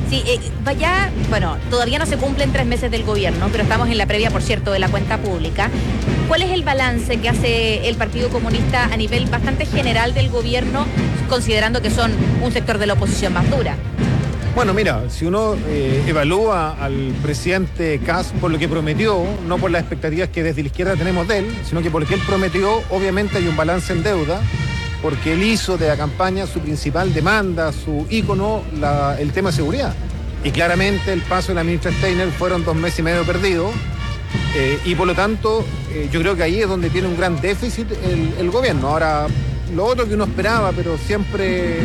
Sí, eh, vaya, bueno, todavía no se cumplen tres meses del gobierno, pero estamos en la previa, por cierto, de la cuenta pública. ¿Cuál es el balance que hace el Partido Comunista a nivel bastante general del gobierno, considerando que son un sector de la oposición más dura? Bueno, mira, si uno eh, evalúa al presidente Kast por lo que prometió, no por las expectativas que desde la izquierda tenemos de él, sino que por lo que él prometió, obviamente hay un balance en deuda, porque él hizo de la campaña su principal demanda, su ícono, la, el tema de seguridad. Y claramente el paso de la ministra Steiner fueron dos meses y medio perdidos, eh, y por lo tanto eh, yo creo que ahí es donde tiene un gran déficit el, el gobierno. Ahora, lo otro que uno esperaba, pero siempre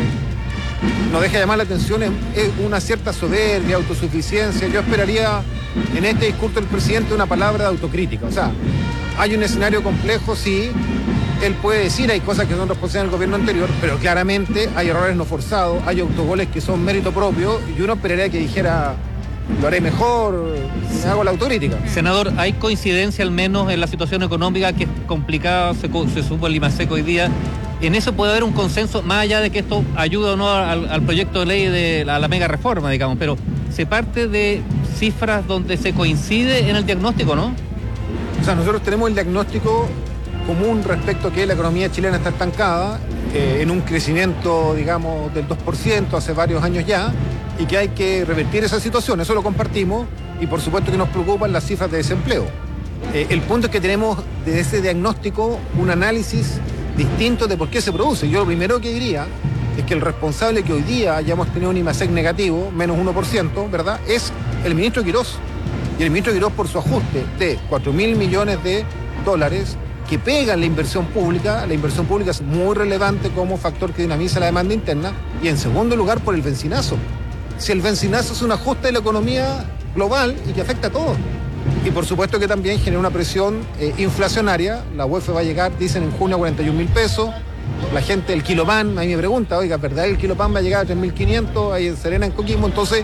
nos deja llamar la atención, es, es una cierta soberbia, autosuficiencia. Yo esperaría en este discurso del presidente una palabra de autocrítica. O sea, hay un escenario complejo, sí, él puede decir, hay cosas que son responsabilidad del gobierno anterior, pero claramente hay errores no forzados, hay autogoles que son mérito propio, y uno esperaría que dijera, lo haré mejor, me hago la autocrítica. Senador, ¿hay coincidencia al menos en la situación económica que es complicada, se, se supo el Limasec hoy día? ¿En eso puede haber un consenso, más allá de que esto ayuda o no al, al proyecto de ley de la, la mega reforma, digamos, pero se parte de cifras donde se coincide en el diagnóstico, ¿no? O sea, nosotros tenemos el diagnóstico común respecto a que la economía chilena está estancada eh, en un crecimiento, digamos, del dos por ciento hace varios años ya, y que hay que revertir esa situación. Eso lo compartimos, y por supuesto que nos preocupan las cifras de desempleo. Eh, el punto es que tenemos de ese diagnóstico un análisis distinto de por qué se produce. Yo lo primero que diría es que el responsable que hoy día hayamos tenido un IMASEC negativo, menos uno por ciento, ¿verdad?, es el ministro Quirós. Y el ministro Quirós, por su ajuste de cuatro mil millones de dólares que pega en la inversión pública, la inversión pública es muy relevante como factor que dinamiza la demanda interna, y en segundo lugar por el bencinazo. Si el bencinazo es un ajuste de la economía global y que afecta a todos. Y por supuesto que también genera una presión eh, inflacionaria. La U E F va a llegar, dicen, en junio a cuarenta y un mil pesos. La gente, el kilo pan, a mí me pregunta, oiga, ¿verdad el kilo pan va a llegar a tres mil quinientos ahí en Serena, en Coquimbo? Entonces,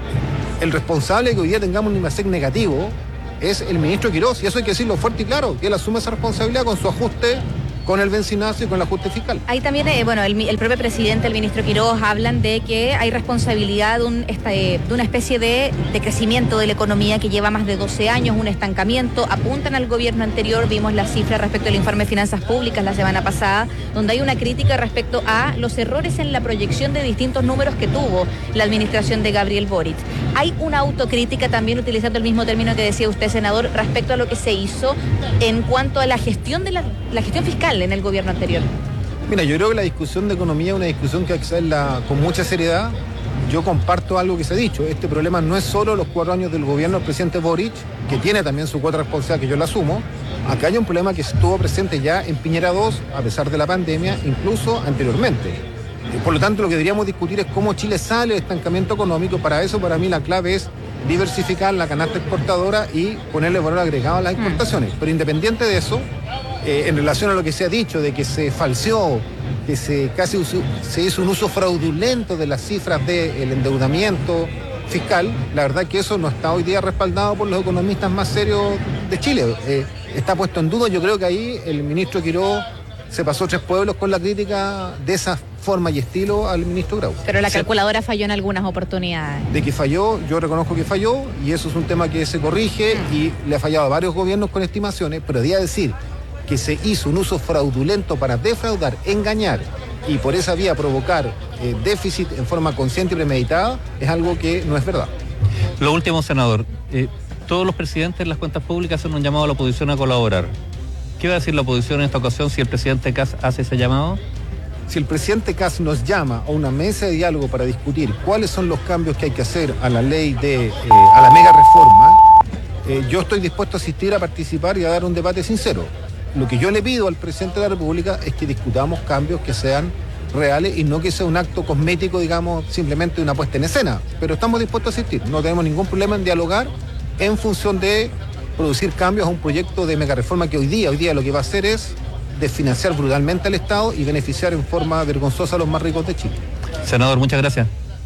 el responsable de que hoy día tengamos un IMASEC negativo es el ministro Quirós, y eso hay que decirlo fuerte y claro, que él asume esa responsabilidad con su ajuste, con el bencinazo y con el ajuste fiscal. Ahí también, eh, bueno, el, el propio presidente, el ministro Quirós, hablan de que hay responsabilidad de, un, esta, de una especie de, de crecimiento de la economía que lleva más de doce años, un estancamiento. Apuntan al gobierno anterior, vimos las cifras respecto al informe de finanzas públicas la semana pasada, donde hay una crítica respecto a los errores en la proyección de distintos números que tuvo la administración de Gabriel Boric. Hay una autocrítica también, utilizando el mismo término que decía usted, senador, respecto a lo que se hizo en cuanto a la gestión de la, la gestión fiscal en el gobierno anterior. Mira, yo creo que la discusión de economía es una discusión que hay que hacerla con mucha seriedad. Yo comparto algo que se ha dicho. Este problema no es solo los cuatro años del gobierno del presidente Boric, que tiene también su cuota responsabilidad, que yo la asumo. Acá hay un problema que estuvo presente ya en Piñera dos, a pesar de la pandemia, incluso anteriormente. Por lo tanto, lo que deberíamos discutir es cómo Chile sale del estancamiento económico. Para eso, para mí, la clave es diversificar la canasta exportadora y ponerle valor agregado a las exportaciones. Pero independiente de eso, eh, en relación a lo que se ha dicho de que se falseó, que se casi uso, se hizo un uso fraudulento de las cifras del endeudamiento fiscal, la verdad que eso no está hoy día respaldado por los economistas más serios de Chile. Eh, está puesto en duda. Yo creo que ahí el ministro Quirós se pasó tres pueblos con la crítica de esa forma y estilo al ministro Grau. Pero la calculadora falló en algunas oportunidades. De que falló, yo reconozco que falló, y eso es un tema que se corrige, y le ha fallado a varios gobiernos con estimaciones, pero debía decir que se hizo un uso fraudulento para defraudar, engañar y por esa vía provocar eh, déficit en forma consciente y premeditada, es algo que no es verdad. Lo último, senador, eh, todos los presidentes de las cuentas públicas han un llamado a la oposición a colaborar. ¿Qué va a decir la oposición en esta ocasión si el presidente Kast hace ese llamado? Si el presidente Kast nos llama a una mesa de diálogo para discutir cuáles son los cambios que hay que hacer a la ley de, eh, a la mega reforma, eh, yo estoy dispuesto a asistir, a participar y a dar un debate sincero. Lo que yo le pido al presidente de la República es que discutamos cambios que sean reales y no que sea un acto cosmético, digamos, simplemente una puesta en escena. Pero estamos dispuestos a asistir, no tenemos ningún problema en dialogar en función de producir cambios a un proyecto de mega reforma que hoy día, hoy día lo que va a hacer es desfinanciar brutalmente al Estado y beneficiar en forma vergonzosa a los más ricos de Chile. Senador, muchas gracias.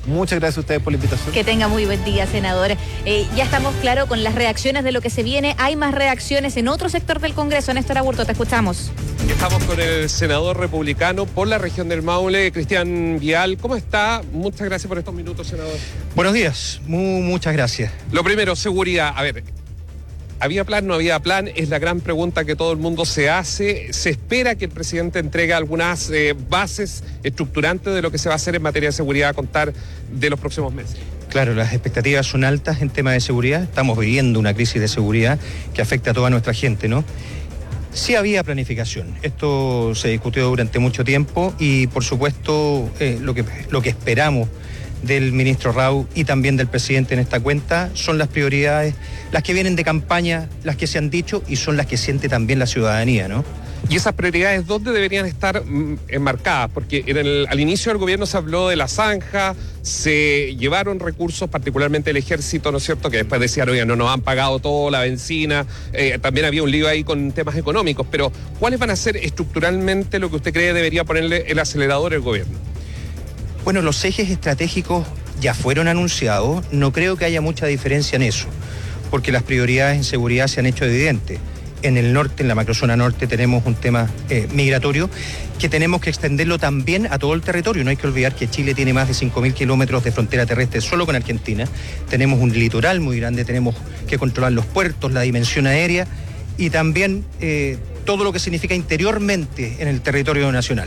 Muchas gracias a ustedes por la invitación. Que tenga muy buen día, senador. Eh, ya estamos, claro, con las reacciones de lo que se viene. Hay más reacciones en otro sector del Congreso. Néstor Aburto, te escuchamos. Estamos con el senador republicano por la región del Maule, Cristian Vial. ¿Cómo está? Muchas gracias por estos minutos, senador. Buenos días, Muy, muchas gracias. Lo primero, seguridad. A ver, ¿había plan, no había plan? Es la gran pregunta que todo el mundo se hace. Se espera que el presidente entregue algunas eh, bases estructurantes de lo que se va a hacer en materia de seguridad a contar de los próximos meses. Claro, las expectativas son altas en tema de seguridad. Estamos viviendo una crisis de seguridad que afecta a toda nuestra gente, ¿no? Sí había planificación. Esto se discutió durante mucho tiempo y, por supuesto, eh, lo que, lo que esperamos del ministro Rau y también del presidente en esta cuenta son las prioridades, las que vienen de campaña, las que se han dicho y son las que siente también la ciudadanía, ¿no? ¿Y esas prioridades dónde deberían estar mm, enmarcadas? Porque en el, al inicio del gobierno se habló de la zanja, se llevaron recursos, particularmente el ejército, ¿no es cierto? Que después decían, oye, no nos han pagado todo, la benzina, eh, también había un lío ahí con temas económicos, pero ¿cuáles van a ser estructuralmente lo que usted cree debería ponerle el acelerador el gobierno? Bueno, los ejes estratégicos ya fueron anunciados, no creo que haya mucha diferencia en eso, porque las prioridades en seguridad se han hecho evidentes. En el norte, en la macrozona norte, tenemos un tema eh, migratorio que tenemos que extenderlo también a todo el territorio. No hay que olvidar que Chile tiene más de cinco mil kilómetros de frontera terrestre solo con Argentina. Tenemos un litoral muy grande, tenemos que controlar los puertos, la dimensión aérea y también eh, todo lo que significa interiormente en el territorio nacional.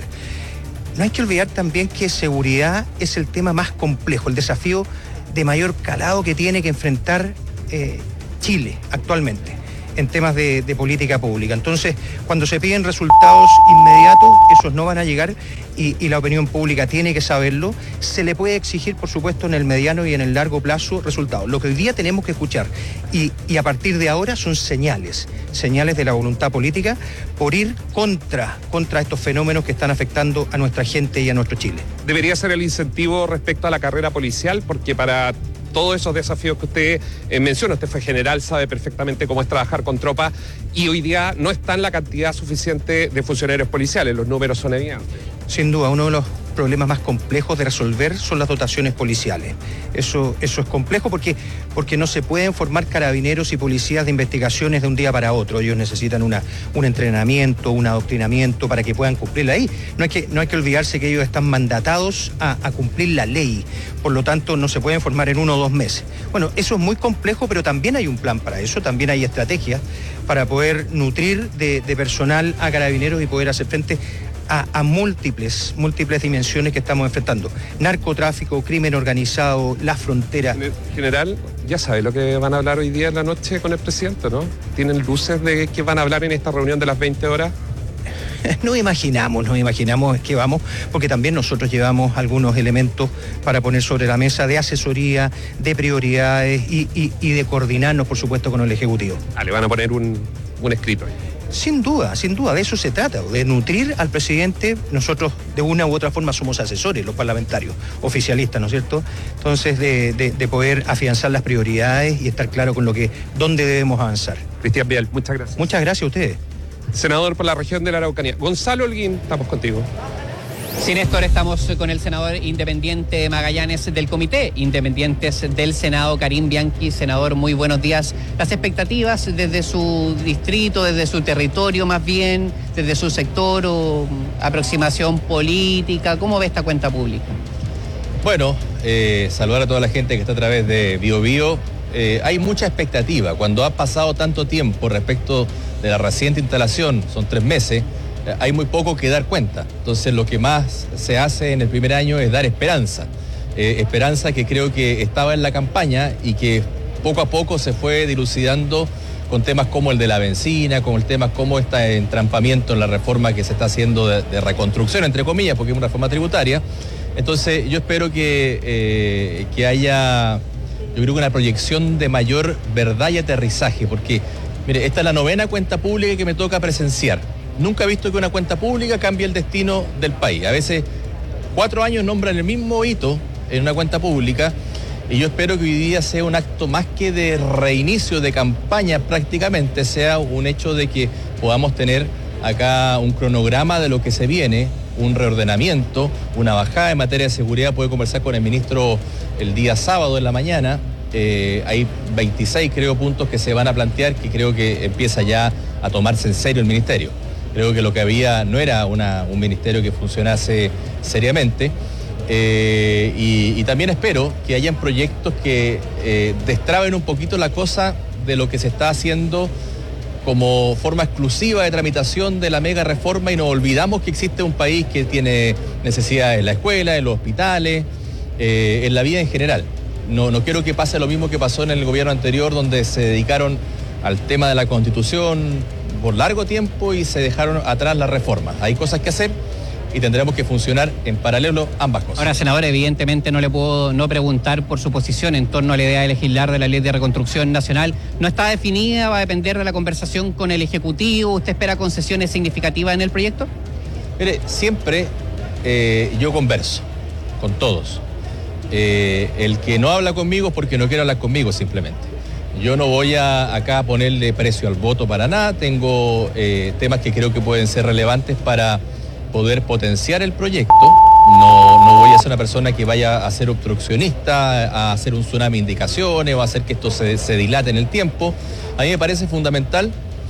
No hay que olvidar también que seguridad es el tema más complejo, el desafío de mayor calado que tiene que enfrentar eh, Chile actualmente en temas de, de política pública. Entonces, cuando se piden resultados inmediatos, esos no van a llegar y, y la opinión pública tiene que saberlo. Se le puede exigir, por supuesto, en el mediano y en el largo plazo resultados. Lo que hoy día tenemos que escuchar y, y a partir de ahora son señales, señales de la voluntad política por ir contra, contra estos fenómenos que están afectando a nuestra gente y a nuestro Chile. Debería ser el incentivo respecto a la carrera policial, porque para todos esos desafíos que usted eh, menciona, usted fue general, sabe perfectamente cómo es trabajar con tropas y hoy día no está en la cantidad suficiente de funcionarios policiales, los números son evidentes. Sin duda, uno de los problemas más complejos de resolver son las dotaciones policiales. Eso, eso es complejo porque, porque no se pueden formar carabineros y policías de investigaciones de un día para otro. Ellos necesitan una, un entrenamiento, un adoctrinamiento para que puedan cumplir la ley. No hay que, no hay que olvidarse que ellos están mandatados a, a cumplir la ley. Por lo tanto, no se pueden formar en uno o dos meses. Bueno, eso es muy complejo, pero también hay un plan para eso. También hay estrategias para poder nutrir de, de personal a carabineros y poder hacer frente A, a múltiples, múltiples dimensiones que estamos enfrentando. Narcotráfico, crimen organizado, la frontera. General, ya sabe lo que van a hablar hoy día en la noche con el presidente, ¿no? ¿Tienen luces de qué van a hablar en esta reunión de las veinte horas? No imaginamos, no imaginamos que vamos, porque también nosotros llevamos algunos elementos para poner sobre la mesa de asesoría, de prioridades y, y, y de coordinarnos, por supuesto, con el Ejecutivo. Ah, le van a poner un, un escrito ahí. Sin duda, sin duda, de eso se trata, de nutrir al presidente. Nosotros de una u otra forma somos asesores, los parlamentarios, oficialistas, ¿no es cierto? Entonces, de, de, de poder afianzar las prioridades y estar claro con lo que, dónde debemos avanzar. Cristian Vial, muchas gracias. Muchas gracias a ustedes. Senador por la región de la Araucanía. Gonzalo Holguín, estamos contigo. Sí, Néstor, estamos con el senador independiente Magallanes del Comité Independientes del Senado, Karim Bianchi. Senador, muy buenos días. Las expectativas desde su distrito, desde su territorio más bien, desde su sector o aproximación política, ¿cómo ve esta cuenta pública? Bueno, eh, saludar a toda la gente que está a través de Bio Bio. Eh, hay mucha expectativa. Cuando ha pasado tanto tiempo respecto de la reciente instalación, son tres meses, hay muy poco que dar cuenta. Entonces lo que más se hace en el primer año es dar esperanza. Eh, esperanza que creo que estaba en la campaña y que poco a poco se fue dilucidando con temas como el de la benzina, con el tema como este entrampamiento en la reforma que se está haciendo de, de reconstrucción, entre comillas, porque es una reforma tributaria. Entonces yo espero que, eh, que haya, yo creo que una proyección de mayor verdad y aterrizaje, porque, mire, esta es la novena cuenta pública que me toca presenciar. Nunca he visto que una cuenta pública cambie el destino del país. A veces cuatro años nombran el mismo hito en una cuenta pública y yo espero que hoy día sea un acto más que de reinicio de campaña prácticamente, sea un hecho de que podamos tener acá un cronograma de lo que se viene un reordenamiento, una bajada en materia de seguridad. Puede conversar con el ministro el día sábado en la mañana. Eh, hay veintiséis, creo, puntos que se van a plantear, que creo que empieza ya a tomarse en serio el ministerio. Creo que lo que había no era una, un ministerio que funcionase seriamente. Eh, y, y también espero que hayan proyectos que eh, destraben un poquito la cosa de lo que se está haciendo como forma exclusiva de tramitación de la mega reforma, y nos olvidamos que existe un país que tiene necesidades en la escuela, en los hospitales, eh, en la vida en general. No, no quiero que pase lo mismo que pasó en el gobierno anterior, donde se dedicaron al tema de la Constitución por largo tiempo y se dejaron atrás las reformas. Hay cosas que hacer y tendremos que funcionar en paralelo ambas cosas. Ahora, senador, evidentemente no le puedo no preguntar por su posición en torno a la idea de legislar de la Ley de Reconstrucción Nacional. ¿No está definida? ¿Va a depender de la conversación con el Ejecutivo? ¿Usted espera concesiones significativas en el proyecto? Mire, siempre eh, yo converso con todos. Eh, el que no habla conmigo es porque no quiere hablar conmigo, simplemente. Yo no voy a acá a ponerle precio al voto para nada. Tengo eh, temas que creo que pueden ser relevantes para poder potenciar el proyecto. No, no voy a ser una persona que vaya a ser obstruccionista, a hacer un tsunami de indicaciones o a hacer que esto se, se dilate en el tiempo. A mí me parece fundamental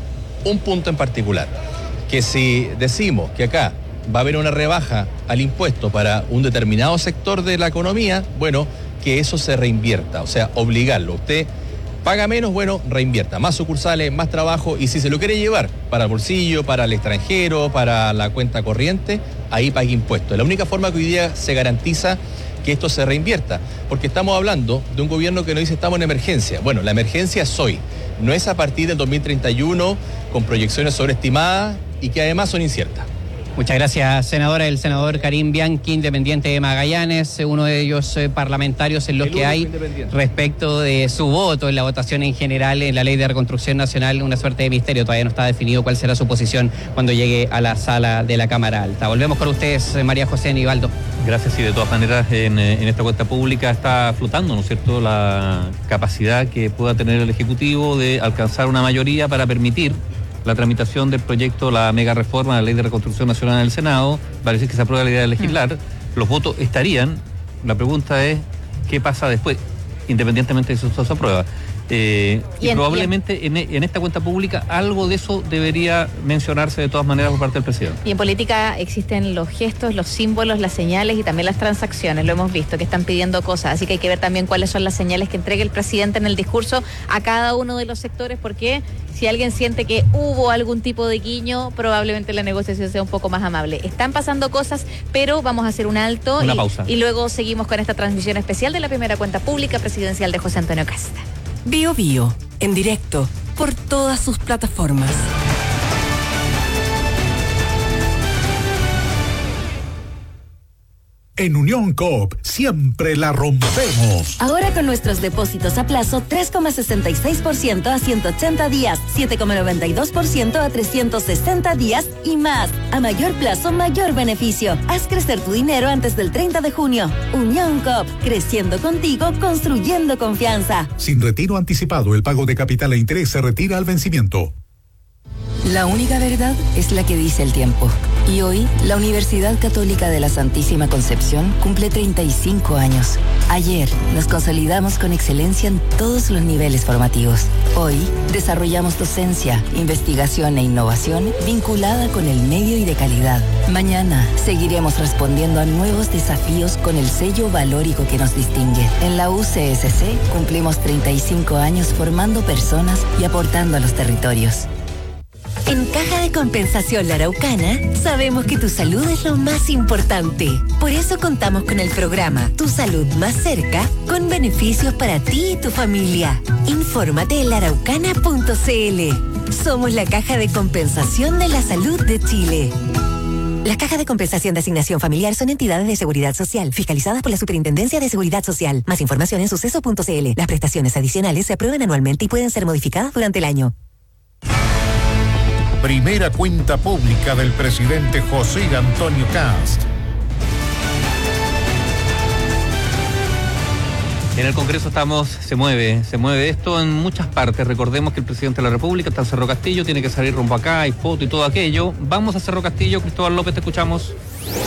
un punto en particular, que si decimos que acá va a haber una rebaja al impuesto para un determinado sector de la economía, bueno, que eso se reinvierta, o sea, obligarlo. Usted paga menos, bueno, reinvierta, más sucursales, más trabajo, y si se lo quiere llevar para el bolsillo, para el extranjero, para la cuenta corriente, ahí pague impuestos. La única forma que hoy día se garantiza que esto se reinvierta, porque estamos hablando de un gobierno que nos dice estamos en emergencia. Bueno, la emergencia es hoy, no es a partir del dos mil treinta y uno con proyecciones sobreestimadas y que además son inciertas. Muchas gracias, senadora. El senador Karim Bianchi, independiente de Magallanes, uno de ellos eh, parlamentarios en los que hay respecto de su voto en la votación en general en la Ley de Reconstrucción Nacional, una suerte de misterio. Todavía no está definido cuál será su posición cuando llegue a la sala de la Cámara Alta. Volvemos con ustedes, María José Nivaldo. Gracias, y de todas maneras en, en esta cuenta pública está flotando, ¿no es cierto?, la capacidad que pueda tener el Ejecutivo de alcanzar una mayoría para permitir la tramitación del proyecto, la mega reforma de la Ley de Reconstrucción Nacional en el Senado. Parece que se aprueba la idea de legislar, mm. los votos estarían. La pregunta es, ¿qué pasa después? Independientemente de si eso se aprueba. Eh, y, y en, probablemente y en, en, en esta cuenta pública algo de eso debería mencionarse de todas maneras por parte del presidente. Y en política existen los gestos, los símbolos, las señales y también las transacciones, lo hemos visto, que están pidiendo cosas, así que hay que ver también cuáles son las señales que entregue el presidente en el discurso a cada uno de los sectores, porque si alguien siente que hubo algún tipo de guiño, probablemente la negociación sea un poco más amable. Están pasando cosas, pero vamos a hacer un alto Una y, pausa. y luego seguimos con esta transmisión especial de la primera cuenta pública presidencial de José Antonio Cast. Bio Bio, en directo, por todas sus plataformas. En Unión Coop siempre la rompemos. Ahora con nuestros depósitos a plazo, tres coma sesenta y seis por ciento a ciento ochenta días, siete coma noventa y dos por ciento a trescientos sesenta días y más. A mayor plazo, mayor beneficio. Haz crecer tu dinero antes del treinta de junio. Unión Coop, creciendo contigo, construyendo confianza. Sin retiro anticipado, el pago de capital e interés se retira al vencimiento. La única verdad es la que dice el tiempo. Y hoy, la Universidad Católica de la Santísima Concepción cumple treinta y cinco años. Ayer, nos consolidamos con excelencia en todos los niveles formativos. Hoy, desarrollamos docencia, investigación e innovación vinculada con el medio y de calidad. Mañana, seguiremos respondiendo a nuevos desafíos con el sello valórico que nos distingue. En la U C S C, cumplimos treinta y cinco años formando personas y aportando a los territorios. En Caja de Compensación La Araucana, sabemos que tu salud es lo más importante. Por eso contamos con el programa Tu Salud Más Cerca, con beneficios para ti y tu familia. Infórmate en la araucana punto c l. Somos la Caja de Compensación de la Salud de Chile. Las cajas de compensación de asignación familiar son entidades de seguridad social, fiscalizadas por la Superintendencia de Seguridad Social. Más información en suceso punto c l. Las prestaciones adicionales se aprueban anualmente y pueden ser modificadas durante el año. Primera cuenta pública del presidente José Antonio Cast. En el Congreso estamos, se mueve, se mueve esto en muchas partes. Recordemos que el presidente de la República está en Cerro Castillo, tiene que salir rumbo acá, hay foto y todo aquello. Vamos a Cerro Castillo, Cristóbal López, te escuchamos.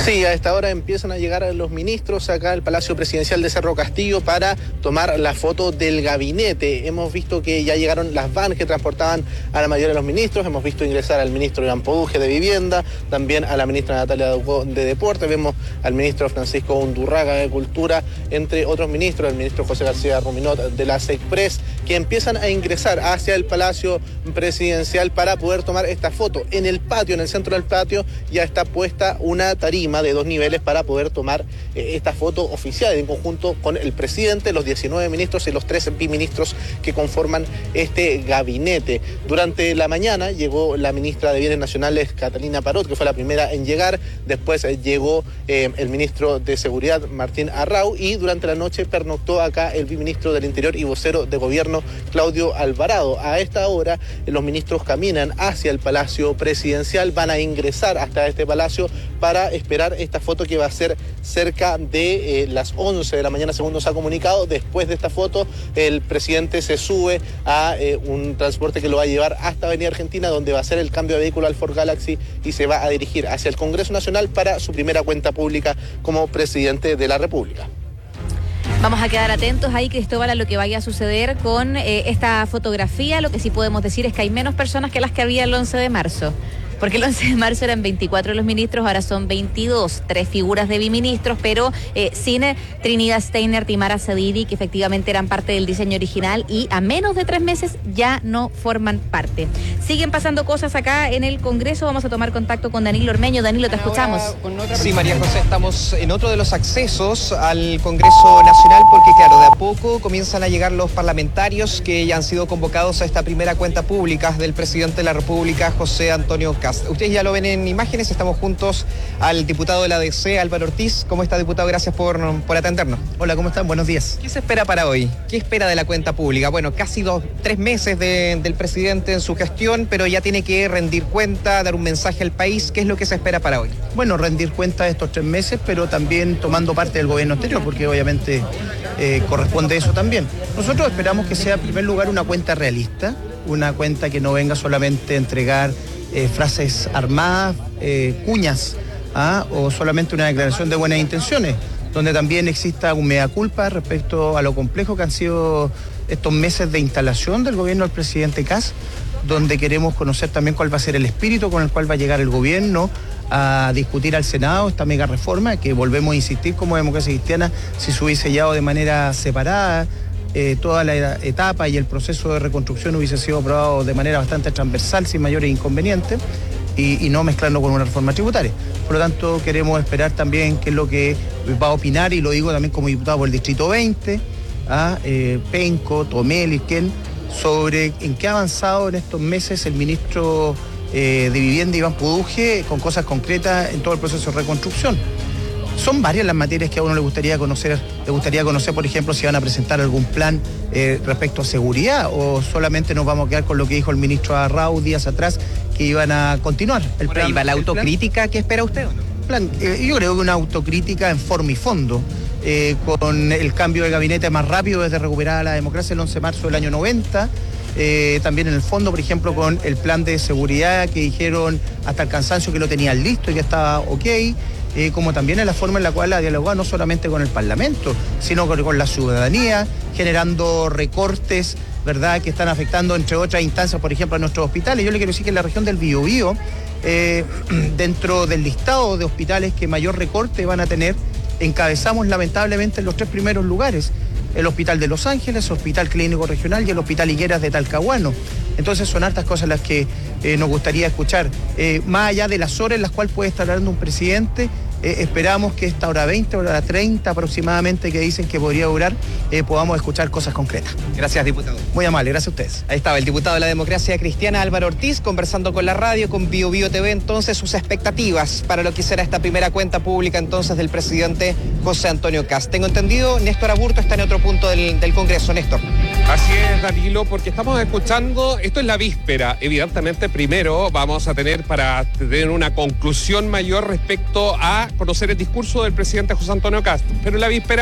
Sí, a esta hora empiezan a llegar los ministros acá al Palacio Presidencial de Cerro Castillo para tomar la foto del gabinete. Hemos visto que ya llegaron las vans que transportaban a la mayoría de los ministros. Hemos visto ingresar al ministro Iván Poduje de Vivienda, también a la ministra Natalia Ducó de Deporte. Vemos al ministro Francisco Undurraga de Cultura, entre otros ministros, el ministro José García Ruminot de la SECPRES, que empiezan a ingresar hacia el Palacio Presidencial para poder tomar esta foto. En el patio, en el centro del patio, ya está puesta una tarima de dos niveles para poder tomar eh, esta foto oficial en conjunto con el presidente, los diecinueve ministros y los tres biministros que conforman este gabinete. Durante la mañana llegó la ministra de Bienes Nacionales, Catalina Parot, que fue la primera en llegar. Después eh, llegó eh, el ministro de Seguridad, Martín Arrau, y durante la noche pernoctó acá el biministro del Interior y vocero de Gobierno, Claudio Alvarado. A esta hora eh, los ministros caminan hacia el Palacio Presidencial, van a ingresar hasta este palacio para esperar esta foto que va a ser cerca de eh, las once de la mañana, según nos ha comunicado. Después de esta foto, el presidente se sube a eh, un transporte que lo va a llevar hasta Avenida Argentina, donde va a hacer el cambio de vehículo al Ford Galaxy y se va a dirigir hacia el Congreso Nacional para su primera cuenta pública como presidente de la República. Vamos a quedar atentos ahí, Cristóbal, a lo que vaya a suceder con eh, esta fotografía. Lo que sí podemos decir es que hay menos personas que las que había el once de marzo. Porque el once de marzo eran veinticuatro los ministros, ahora son veintidós, tres figuras de biministros, pero eh, sin Trinidad Steiner, Timara Sadidi, que efectivamente eran parte del diseño original y a menos de tres meses ya no forman parte. Siguen pasando cosas acá en el Congreso, vamos a tomar contacto con Danilo Ormeño. Danilo, te escuchamos. Sí, María José, estamos en otro de los accesos al Congreso Nacional porque, claro, de a poco comienzan a llegar los parlamentarios que ya han sido convocados a esta primera cuenta pública del presidente de la República, José Antonio Kast. Ustedes ya lo ven en imágenes, estamos juntos al diputado de la A D C, Álvaro Ortiz. ¿Cómo está, diputado? Gracias por, por atendernos. Hola, ¿cómo están? Buenos días. ¿Qué se espera para hoy? ¿Qué espera de la cuenta pública? Bueno, casi dos, tres meses de, del presidente en su gestión, pero ya tiene que rendir cuenta, dar un mensaje al país. ¿Qué es lo que se espera para hoy? Bueno, rendir cuenta de estos tres meses, pero también tomando parte del gobierno anterior, porque obviamente eh, corresponde eso también. Nosotros esperamos que sea, en primer lugar, una cuenta realista, una cuenta que no venga solamente a entregar Eh, frases armadas, eh, cuñas, ¿ah? o solamente una declaración de buenas intenciones, donde también exista un mea culpa respecto a lo complejo que han sido estos meses de instalación del gobierno del presidente Kast, donde queremos conocer también cuál va a ser el espíritu con el cual va a llegar el gobierno a discutir al Senado esta mega reforma, que volvemos a insistir como democracia cristiana, si se hubiese llevado de manera separada, Eh, toda la etapa y el proceso de reconstrucción hubiese sido aprobado de manera bastante transversal, sin mayores inconvenientes, y, y no mezclarlo con una reforma tributaria. Por lo tanto, queremos esperar también qué es lo que va a opinar, y lo digo también como diputado por el Distrito veinte, a eh, Penco, Tomé, Lisquén, sobre en qué ha avanzado en estos meses el ministro eh, de Vivienda, Iván Poduje, con cosas concretas en todo el proceso de reconstrucción. Son varias las materias que a uno le gustaría conocer. Le gustaría conocer, por ejemplo, si van a presentar algún plan eh, respecto a seguridad, o solamente nos vamos a quedar con lo que dijo el ministro Arrau días atrás, que iban a continuar. El Por ahí va la autocrítica, ¿qué espera usted? Plan, eh, yo creo que una autocrítica en forma y fondo, eh, con el cambio de gabinete más rápido desde recuperada la democracia el once de marzo del año noventa. Eh, también en el fondo, por ejemplo, con el plan de seguridad que dijeron hasta el cansancio que lo tenían listo y que estaba ok. Eh, como también en la forma en la cual ha dialogado no solamente con el Parlamento, sino con, con la ciudadanía, generando recortes, ¿verdad?, que están afectando, entre otras instancias, por ejemplo, a nuestros hospitales. Yo le quiero decir que en la región del Biobío, eh, dentro del listado de hospitales que mayor recorte van a tener, encabezamos lamentablemente en los tres primeros lugares: el Hospital de Los Ángeles, el Hospital Clínico Regional y el Hospital Higueras de Talcahuano. Entonces son hartas cosas las que eh, nos gustaría escuchar. Eh, más allá de las horas en las cuales puede estar hablando un presidente, eh, esperamos que esta hora veinte, hora treinta aproximadamente, que dicen que podría durar, eh, podamos escuchar cosas concretas. Gracias, diputado. Muy amable, gracias a ustedes. Ahí estaba el diputado de la Democracia Cristiana, Álvaro Ortiz, conversando con la radio, con Bio Bio T V, entonces sus expectativas para lo que será esta primera cuenta pública entonces del presidente José Antonio Kast. Tengo entendido, Néstor Aburto está en otro punto del, del Congreso. Néstor. Así es, Danilo, porque estamos escuchando, esto es la víspera, evidentemente primero vamos a tener para tener una conclusión mayor respecto a conocer el discurso del presidente José Antonio Kast, pero en la víspera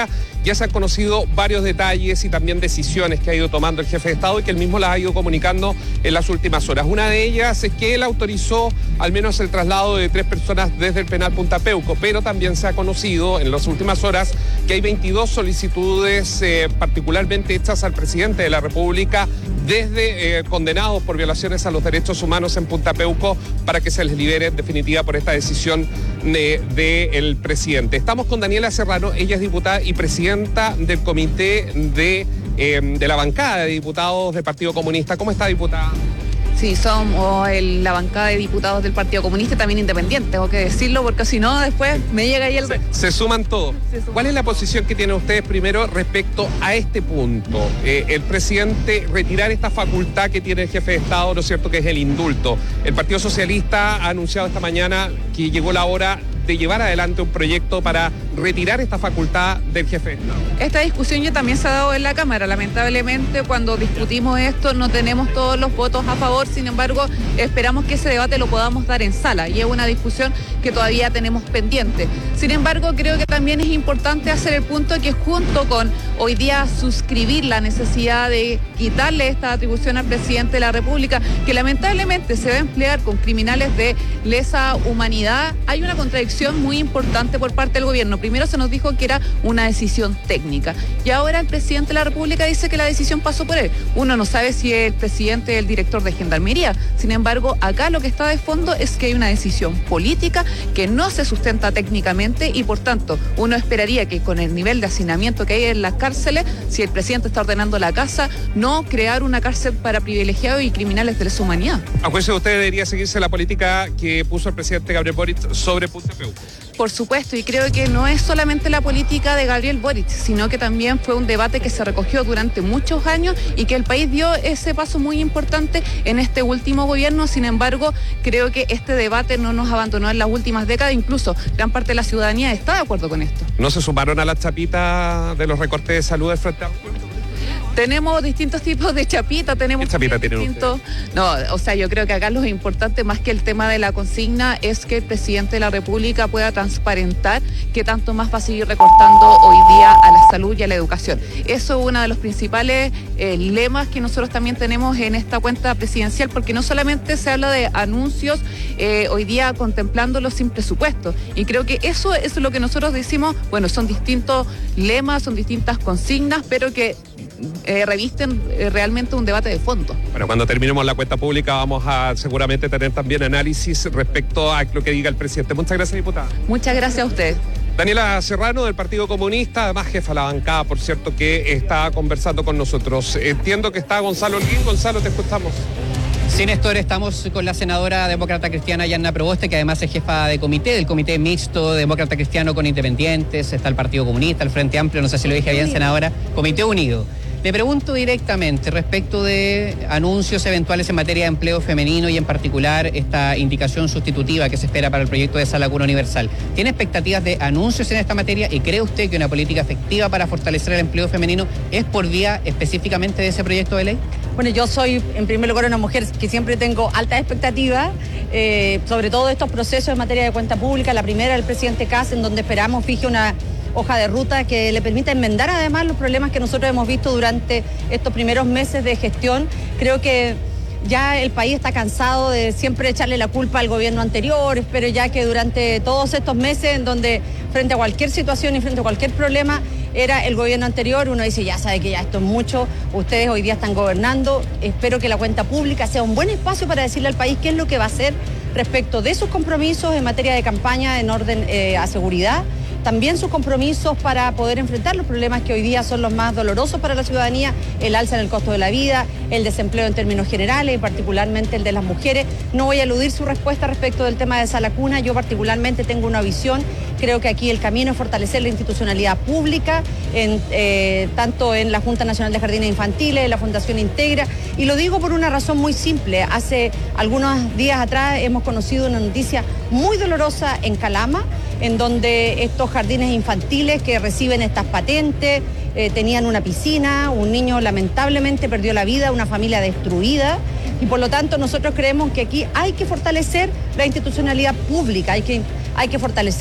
ya se han conocido varios detalles y también decisiones que ha ido tomando el jefe de Estado y que él mismo las ha ido comunicando en las últimas horas. Una de ellas es que él autorizó al menos el traslado de tres personas desde el penal Punta Peuco, pero también se ha conocido en las últimas horas que hay veintidós solicitudes eh, particularmente hechas al presidente de la República desde eh, condenados por violaciones a los derechos humanos en Punta Peuco para que se les libere en definitiva por esta decisión del de, de presidente. Estamos con Daniela Serrano, ella es diputada y presidenta del comité de, eh, de la bancada de diputados del Partido Comunista. ¿Cómo está, diputada? Sí, somos el, la bancada de diputados del Partido Comunista, también independiente, tengo que decirlo, porque si no, después me llega ahí el... Se, se suman todos. ¿Cuál es la posición que tienen ustedes primero respecto a este punto? Eh, el presidente retirar esta facultad que tiene el jefe de Estado, ¿no es cierto?, que es el indulto. El Partido Socialista ha anunciado esta mañana que llegó la hora de llevar adelante un proyecto para retirar esta facultad del jefe de Estado. Esta discusión ya también se ha dado en la Cámara. Lamentablemente, cuando discutimos esto, no tenemos todos los votos a favor. Sin embargo, esperamos que ese debate lo podamos dar en sala y es una discusión que todavía tenemos pendiente. Sin embargo, creo que también es importante hacer el punto que junto con hoy día suscribir la necesidad de quitarle esta atribución al presidente de la República, que lamentablemente se va a emplear con criminales de lesa humanidad, hay una contradicción muy importante por parte del gobierno. Primero se nos dijo que era una decisión técnica y ahora el presidente de la República dice que la decisión pasó por él. Uno no sabe si es el presidente o el director de Gendarmería. Sin embargo, acá lo que está de fondo es que hay una decisión política que no se sustenta técnicamente y por tanto uno esperaría que con el nivel de hacinamiento que hay en las cárceles, si el presidente está ordenando la casa, no crear una cárcel para privilegiados y criminales de lesa humanidad. Acuérdense, usted debería seguirse la política que puso el presidente Gabriel Boric sobre Punta Peuco. Por supuesto, y creo que no es solamente la política de Gabriel Boric, sino que también fue un debate que se recogió durante muchos años y que el país dio ese paso muy importante en este último gobierno. Sin embargo, creo que este debate no nos abandonó en las últimas décadas, incluso gran parte de la ciudadanía está de acuerdo con esto. ¿No se sumaron a la chapita de los recortes de salud del Frente Amplio? Tenemos distintos tipos de chapita, tenemos ¿Qué chapita tienen distintos... No, o sea, yo creo que acá lo importante más que el tema de la consigna es que el presidente de la República pueda transparentar qué tanto más va a seguir recortando hoy día a la salud y a la educación. Eso es uno de los principales eh, lemas que nosotros también tenemos en esta cuenta presidencial, porque no solamente se habla de anuncios eh, hoy día contemplándolos sin presupuesto, y creo que eso, eso es lo que nosotros decimos, bueno, son distintos lemas, son distintas consignas, pero que Eh, revisten eh, realmente un debate de fondo. Bueno, cuando terminemos la cuenta pública vamos a seguramente tener también análisis respecto a lo que diga el presidente. Muchas gracias, diputada. Muchas gracias a usted. Daniela Serrano, del Partido Comunista, además jefa de la bancada, por cierto, que está conversando con nosotros. Entiendo que está Gonzalo Holguín. Gonzalo, te escuchamos. Sí, Néstor, estamos con la senadora demócrata cristiana Yanna Proboste, que además es jefa de comité, del comité mixto demócrata cristiano con independientes, está el Partido Comunista, el Frente Amplio, no sé si lo dije bien, senadora, Comité Unido. Le pregunto directamente respecto de anuncios eventuales en materia de empleo femenino y en particular esta indicación sustitutiva que se espera para el proyecto de Sala Cuna Universal. ¿Tiene expectativas de anuncios en esta materia y cree usted que una política efectiva para fortalecer el empleo femenino es por vía específicamente de ese proyecto de ley? Bueno, yo soy en primer lugar una mujer que siempre tengo altas expectativas, eh, sobre todo estos procesos en materia de cuenta pública. La primera, el presidente Kast, en donde esperamos fije una hoja de ruta que le permita enmendar además los problemas que nosotros hemos visto durante estos primeros meses de gestión. Creo que ya el país está cansado de siempre echarle la culpa al gobierno anterior, espero ya que durante todos estos meses en donde frente a cualquier situación y frente a cualquier problema era el gobierno anterior, uno dice ya sabe que ya esto es mucho, ustedes hoy día están gobernando, espero que la cuenta pública sea un buen espacio para decirle al país qué es lo que va a hacer respecto de sus compromisos en materia de campaña en orden eh, a seguridad, también sus compromisos para poder enfrentar los problemas que hoy día son los más dolorosos para la ciudadanía, el alza en el costo de la vida, el desempleo en términos generales y particularmente el de las mujeres. No voy a eludir su respuesta respecto del tema de Sala Cuna, yo particularmente tengo una visión, creo que aquí el camino es fortalecer la institucionalidad pública, en, eh, tanto en la Junta Nacional de Jardines Infantiles, en la Fundación Integra, y lo digo por una razón muy simple. Hace algunos días atrás hemos conocido una noticia muy dolorosa en Calama, en donde estos jardines infantiles que reciben estas patentes eh, tenían una piscina, un niño lamentablemente perdió la vida, una familia destruida, y por lo tanto nosotros creemos que aquí hay que fortalecer la institucionalidad pública, hay que, hay que fortalecer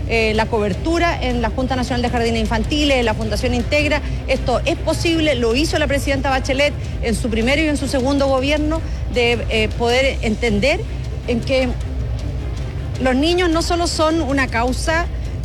eh, la cobertura en la Junta Nacional de Jardines Infantiles, en la Fundación Integra. Esto es posible, lo hizo la presidenta Bachelet en su primero y en su segundo gobierno, de eh, poder entender en que los niños no solo son una causa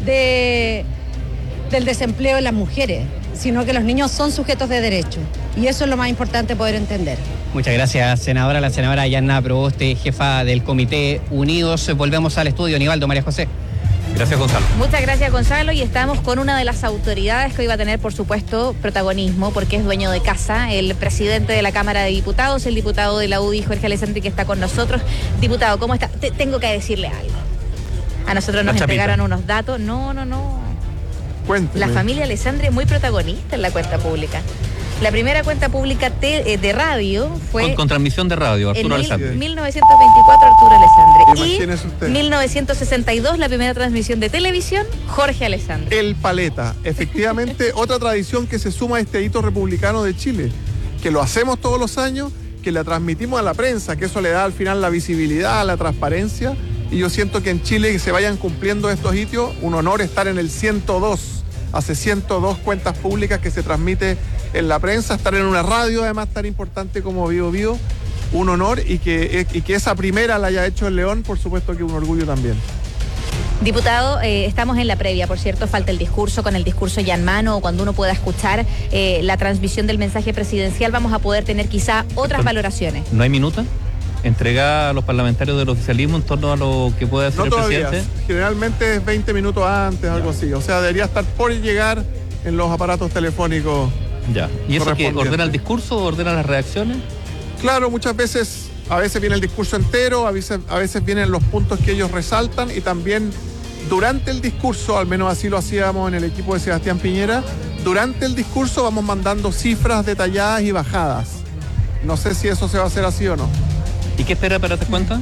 de, del desempleo de las mujeres, sino que los niños son sujetos de derecho. Y eso es lo más importante poder entender. Muchas gracias, senadora. La senadora Yanna Proboste, jefa del Comité Unidos. Volvemos al estudio. Nivaldo, María José. Gracias, Gonzalo. Muchas gracias, Gonzalo. Y estamos con una de las autoridades que hoy va a tener, por supuesto, protagonismo, porque es dueño de casa, el presidente de la Cámara de Diputados, el diputado de la U D I, Jorge Alessandri, que está con nosotros. Diputado, ¿cómo está? Te, tengo que decirle algo. A nosotros nos entregaron unos datos. No, no, no. Cuénteme. La familia Alessandri es muy protagonista en la cuenta pública. La primera cuenta pública te, eh, de radio fue... Con, con transmisión de radio, Arturo Alessandri. En mil novecientos veinticuatro, Arturo Alessandri. Imagínese usted. Y mil novecientos sesenta y dos, la primera transmisión de televisión, Jorge Alessandri. El Paleta. Efectivamente, otra tradición que se suma a este hito republicano de Chile, que lo hacemos todos los años, que la transmitimos a la prensa, que eso le da al final la visibilidad, la transparencia, y yo siento que en Chile que se vayan cumpliendo estos hitos, un honor estar en el ciento dos, hace ciento dos cuentas públicas que se transmite en la prensa, estar en una radio además tan importante como Bio Bio, un honor, y que, y que esa primera la haya hecho el León, por supuesto que un orgullo también. Diputado, eh, estamos en la previa, por cierto, falta el discurso, con el discurso ya en mano, o cuando uno pueda escuchar eh, la transmisión del mensaje presidencial, vamos a poder tener quizá otras Esto, valoraciones. ¿No hay minuta entregada a los parlamentarios del oficialismo en torno a lo que puede hacer no el todavía. presidente? Generalmente es veinte minutos antes, algo así, o sea, debería estar por llegar en los aparatos telefónicos. Ya. ¿Y eso que ordena el discurso o ordena las reacciones? Claro, muchas veces, a veces viene el discurso entero, a veces, a veces vienen los puntos que ellos resaltan, y también durante el discurso, al menos así lo hacíamos en el equipo de Sebastián Piñera, durante el discurso vamos mandando cifras detalladas y bajadas. No sé si eso se va a hacer así o no. ¿Y qué espera para te cuenta?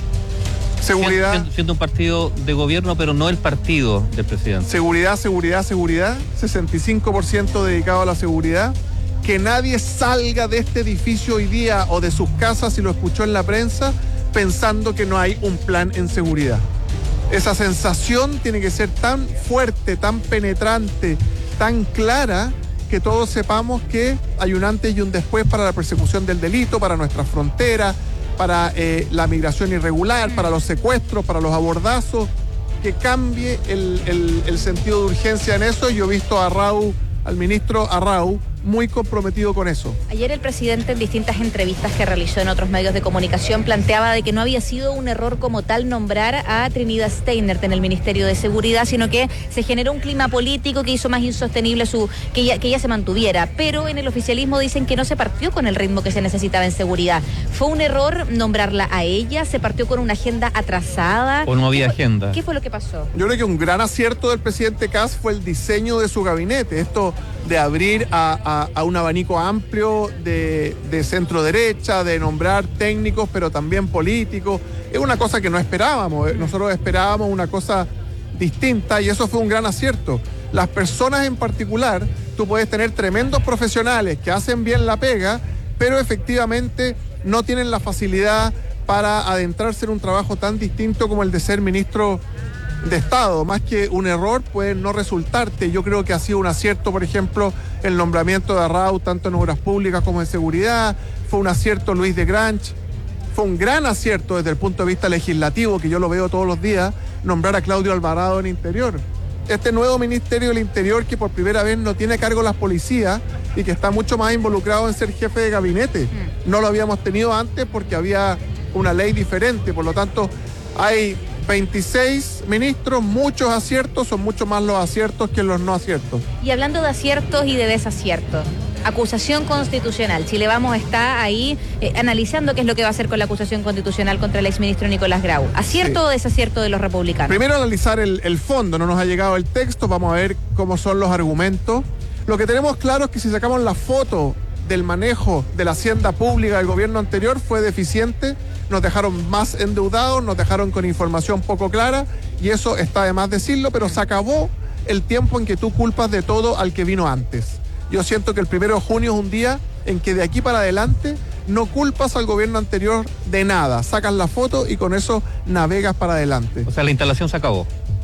Seguridad. Siendo, siendo un partido de gobierno, pero no el partido del presidente. Seguridad, seguridad, seguridad. sesenta y cinco por ciento dedicado a la seguridad. Que nadie salga de este edificio hoy día o de sus casas, si lo escuchó en la prensa, pensando que no hay un plan en seguridad. Esa sensación tiene que ser tan fuerte, tan penetrante, tan clara, que todos sepamos que hay un antes y un después para la persecución del delito, para nuestras fronteras, para eh, la migración irregular, para los secuestros, para los abordazos, que cambie el, el, el sentido de urgencia en eso. Yo he visto a Arrau, al ministro Arrau, muy comprometido con eso. Ayer el presidente, en distintas entrevistas que realizó en otros medios de comunicación, planteaba de que no había sido un error como tal nombrar a Trinidad Steinert en el Ministerio de Seguridad, sino que se generó un clima político que hizo más insostenible su que ella, que ella se mantuviera. Pero en el oficialismo dicen que no se partió con el ritmo que se necesitaba en seguridad. ¿Fue un error nombrarla a ella? ¿Se partió con una agenda atrasada? ¿O no había ¿Qué fue, agenda? ¿Qué fue lo que pasó? Yo creo que un gran acierto del presidente Kast fue el diseño de su gabinete. Esto de abrir a, a, a un abanico amplio de, de centro derecha, de nombrar técnicos, pero también políticos. Es una cosa que no esperábamos. Nosotros esperábamos una cosa distinta, y eso fue un gran acierto. Las personas en particular, tú puedes tener tremendos profesionales que hacen bien la pega, pero efectivamente no tienen la facilidad para adentrarse en un trabajo tan distinto como el de ser ministro de Estado. Más que un error puede no resultarte. Yo creo que ha sido un acierto, por ejemplo, el nombramiento de Arrau, tanto en obras públicas como en seguridad. Fue un acierto Luis de Granch. Fue un gran acierto desde el punto de vista legislativo, que yo lo veo todos los días, nombrar a Claudio Alvarado en Interior. Este nuevo Ministerio del Interior, que por primera vez no tiene a cargo las policías y que está mucho más involucrado en ser jefe de gabinete. No lo habíamos tenido antes porque había una ley diferente. Por lo tanto, hay veintiséis ministros, muchos aciertos, son mucho más los aciertos que los no aciertos. Y hablando de aciertos y de desaciertos, acusación constitucional. Chile Vamos está ahí eh, analizando qué es lo que va a hacer con la acusación constitucional contra el exministro Nicolás Grau. ¿Acierto sí. o desacierto de los republicanos? Primero analizar el, el fondo, no nos ha llegado el texto, vamos a ver cómo son los argumentos. Lo que tenemos claro es que si sacamos la foto del manejo de la hacienda pública del gobierno anterior, fue deficiente. Nos dejaron más endeudados, nos dejaron con información poco clara, y eso está de más decirlo, pero se acabó el tiempo en que tú culpas de todo al que vino antes. Yo siento que el primero de junio es un día en que de aquí para adelante no culpas al gobierno anterior de nada. Sacas la foto y con eso navegas para adelante. O sea, la instalación se acabó.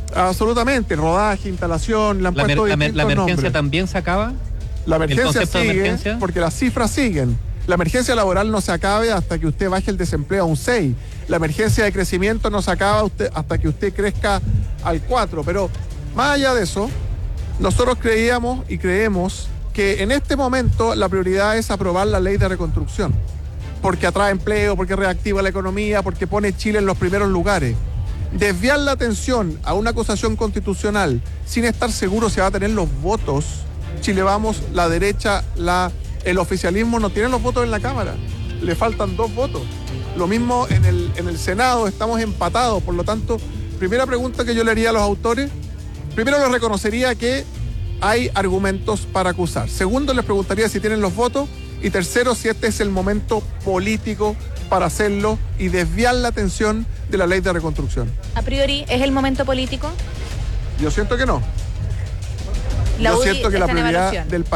Absolutamente, rodaje, instalación, le han ¿La, puesto mer- la, mer- distintos la emergencia nombres. también se acaba? La emergencia ¿El concepto sigue, de emergencia? porque las cifras siguen. La emergencia laboral no se acabe hasta que usted baje el desempleo a un seis. La emergencia de crecimiento no se acaba usted, hasta que usted crezca al cuatro. Pero más allá de eso, nosotros creíamos y creemos que en este momento la prioridad es aprobar la ley de reconstrucción, porque atrae empleo, porque reactiva la economía, porque pone Chile en los primeros lugares. Desviar la atención a una acusación constitucional sin estar seguro si va a tener los votos, Chile Vamos, la derecha, la, el oficialismo no tienen los votos en la Cámara, le faltan dos votos. Lo mismo en el, en el Senado, estamos empatados, por lo tanto, primera pregunta que yo le haría a los autores, primero les reconocería que hay argumentos para acusar. Segundo, les preguntaría si tienen los votos. Y tercero, si este es el momento político para hacerlo y desviar la atención de la ley de reconstrucción. A priori, ¿es el momento político? Yo siento que no. La Yo U D I siento que la está en prioridad evaluación. del país